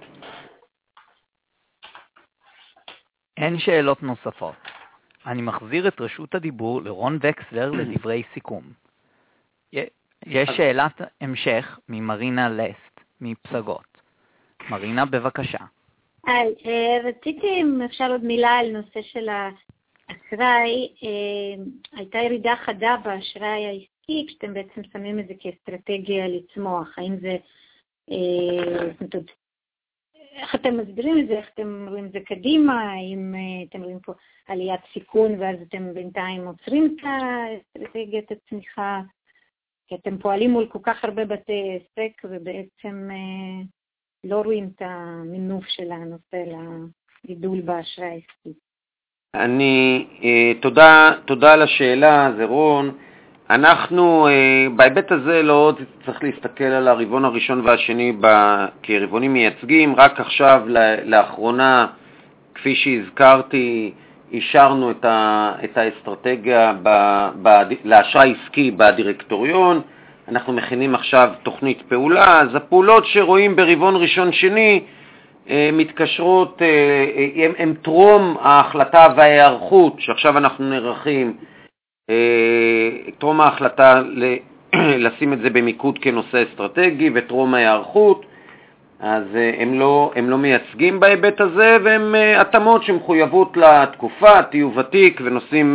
אין שאלות נוספות. אני מחזיר את רשות הדיבור לרון וקסלר לדברי סיכום. יש שאלת המשך ממרינה לסט, מפסגות. מרינה, בבקשה. רציתי אם אפשר עוד מילה על נושא של האשראי. הייתה ירידה חדה באשראי העסקי, כשאתם בעצם שמים את זה כאסטרטגיה לצמוח. האם זה, איך אתם מסבירים את זה? איך אתם רואים את זה קדימה? האם אתם רואים פה עליית סיכון ואז אתם בינתיים עוצרים את האסטרטגיית הצמיחה? כי אתם פועלים מול כל כך הרבה בתי עסק ובעצם לא רואים את המינוף של הנושא לגידול באשראי העסקי. אני, תודה, תודה על השאלה, זה רון. אנחנו בהיבט הזה לא צריך להסתכל על הרבעון הראשון והשני כרבעונים מייצגים, רק עכשיו לאחרונה, כפי שהזכרתי, אישרנו את, ה, את האסטרטגיה ב, ב, לאשראי עסקי בדירקטוריון, אנחנו מכינים עכשיו תוכנית פעולה, אז הפעולות שרואים ברבעון ראשון שני מתקשרות, הם, הם טרום ההחלטה וההיערכות, שעכשיו אנחנו נערכים, טרום ההחלטה לשים את זה במיקוד כנושא אסטרטגי וטרום ההיערכות, אז הם לא, הם לא מייצגים בהיבט הזה, והם התאמות שמחויבות לתקופה, תהיו ותיק ונושאים,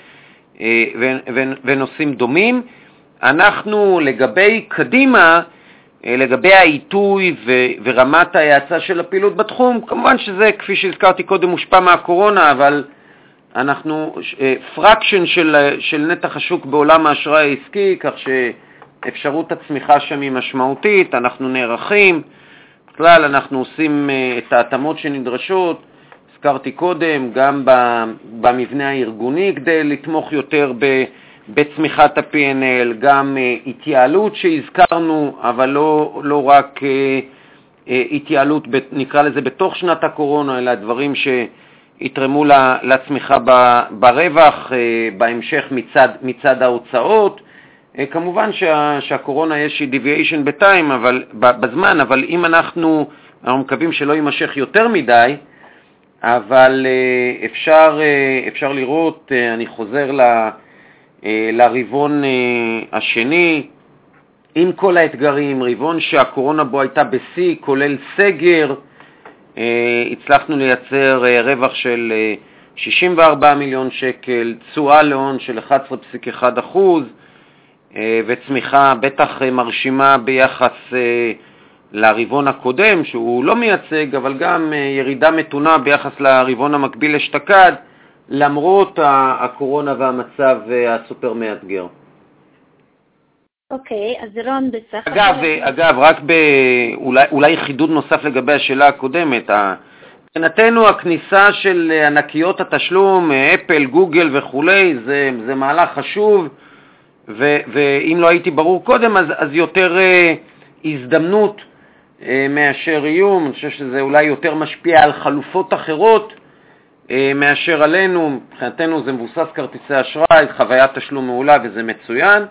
ונושאים דומים. אנחנו לגבי קדימה, לגבי העיתוי ורמת ההאצה של הפעילות בתחום, כמובן שזה כפי שהזכרתי קודם מושפע מהקורונה, אבל אנחנו פרקשן של, של נתח השוק בעולם האשראי העסקי, כך שאפשרות הצמיחה שם היא משמעותית, אנחנו נערכים, בכלל אנחנו עושים את ההתאמות שנדרשות, הזכרתי קודם, גם במבנה הארגוני כדי לתמוך יותר בצמיחת ה-פי אן אל, גם התייעלות שהזכרנו, אבל לא, לא רק התייעלות, נקרא לזה בתוך שנת הקורונה, אלא דברים שיתרמו לצמיחה ברווח, בהמשך מצד, מצד ההוצאות. כמובן שה, שהקורונה יש deviation בטיים, אבל, בזמן, אבל אם אנחנו, אנחנו מקווים שלא יימשך יותר מדי, אבל אפשר, אפשר לראות, אני חוזר ל, לרבעון השני, עם כל האתגרים, רבעון שהקורונה בו הייתה בשיא, כולל סגר, הצלחנו לייצר רווח של שישים וארבעה מיליון שקל, תשואה להון של אחת עשרה נקודה אחת אחוז, וצמיחה בטח מרשימה ביחס לרבעון הקודם, שהוא לא מייצג, אבל גם ירידה מתונה ביחס לרבעון המקביל אשתקד, למרות הקורונה והמצב הסופר מאתגר. אוקיי, אז רון בסך... אגב, אגב, רק אולי, אולי חידוד נוסף לגבי השאלה הקודמת, מבחינתנו הכניסה של ענקיות התשלום, אפל, גוגל וכולי, זה, זה מהלך חשוב, ו, ואם לא הייתי ברור קודם, אז, אז יותר uh, הזדמנות uh, מאשר איום. אני חושב שזה אולי יותר משפיע על חלופות אחרות uh, מאשר עלינו. מבחינתנו זה מבוסס כרטיסי אשראי, חוויית תשלום מעולה וזה מצוין.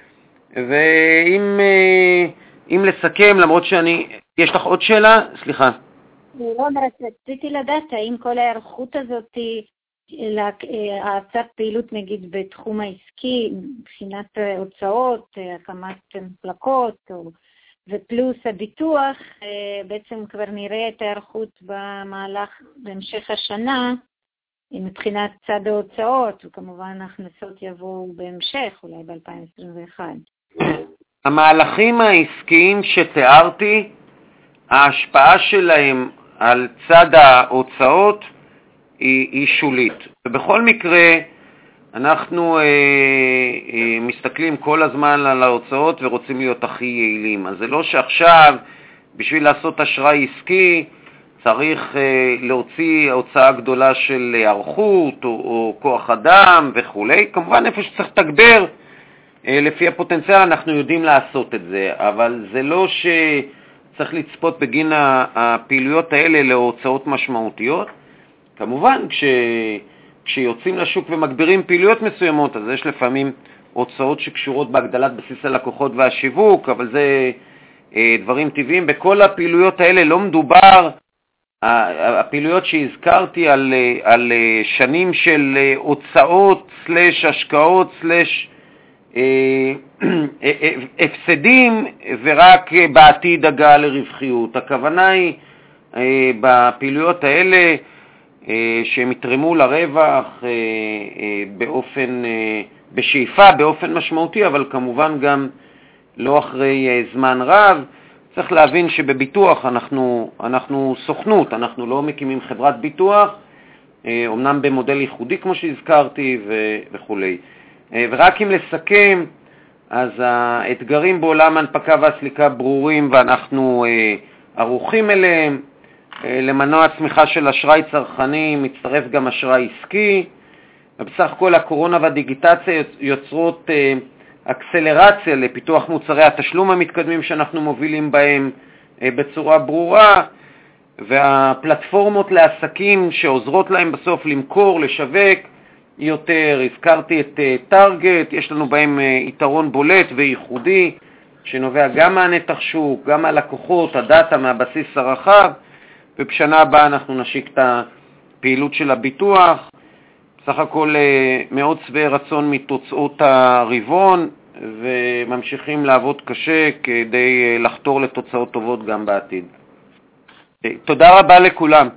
ואם uh, אם לסכם, למרות שאני... יש לך עוד שאלה? סליחה. לא, רציתי לדעת האם כל ההיערכות הזאת להאצת פעילות נגיד בתחום העסקי, מבחינת הוצאות, הקמת מחלקות ופלוס הביטוח, בעצם כבר נראה את ההיערכות במהלך בהמשך השנה מבחינת צד ההוצאות, וכמובן ההכנסות יבואו בהמשך, אולי ב-אלפיים עשרים ואחת. המהלכים העסקיים שתיארתי, ההשפעה שלהם על צד ההוצאות היא, היא שולית. ובכל מקרה, אנחנו אה, אה, מסתכלים כל הזמן על ההוצאות ורוצים להיות הכי יעילים. אז זה לא שעכשיו בשביל לעשות אשראי עסקי צריך אה, להוציא הוצאה גדולה של ערכות או, או כוח אדם וכו'. כמובן איפה שצריך תגבר, אה, לפי הפוטנציאל אנחנו יודעים לעשות את זה, אבל זה לא שצריך לצפות בגין הפעילויות האלה להוצאות משמעותיות. כמובן כש... כשיוצאים לשוק ומגבירים פעילויות מסוימות, אז יש לפעמים הוצאות שקשורות בהגדלת בסיס הלקוחות והשיווק, אבל זה אה, דברים טבעיים. בכל הפעילויות האלה לא מדובר, הפעילויות שהזכרתי על, על שנים של הוצאות סלש השקעות סלש אה, הפסדים ורק בעתיד הגעה לרווחיות. הכוונה היא אה, בפעילויות האלה שהם יתרמו לרווח באופן, בשאיפה, באופן משמעותי, אבל כמובן גם לא אחרי זמן רב. צריך להבין שבביטוח אנחנו, אנחנו סוכנות, אנחנו לא מקימים חברת ביטוח, אמנם במודל ייחודי כמו שהזכרתי וכו'. ורק אם לסכם, אז האתגרים בעולם ההנפקה והסליקה ברורים ואנחנו ערוכים אליהם. למנוע הצמיחה של אשראי צרכני מצטרף גם אשראי עסקי. בסך הכל הקורונה והדיגיטציה יוצרות אקסלרציה לפיתוח מוצרי התשלום המתקדמים שאנחנו מובילים בהם בצורה ברורה, והפלטפורמות לעסקים שעוזרות להם בסוף למכור, לשווק יותר. הזכרתי את טארגט, יש לנו בהם יתרון בולט וייחודי שנובע גם מהנתח שוק, גם מהלקוחות, הדאטה מהבסיס הרחב. ובשנה הבאה אנחנו נשיק את הפעילות של הביטוח. בסך הכל מאוד שבעי רצון מתוצאות הרבעון, וממשיכים לעבוד קשה כדי לחתור לתוצאות טובות גם בעתיד. תודה רבה לכולם.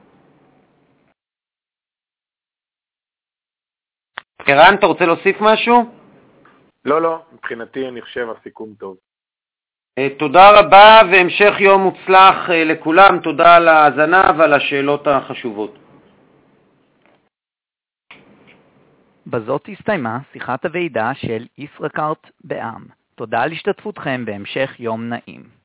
ערן, אתה רוצה להוסיף משהו? לא, לא, מבחינתי אני חושב הסיכום טוב. תודה רבה והמשך יום מוצלח לכולם. תודה על ההאזנה ועל השאלות החשובות. בזאת הסתיימה שיחת הוועידה של ישראכרט בע"מ. תודה על השתתפותכם בהמשך יום נעים.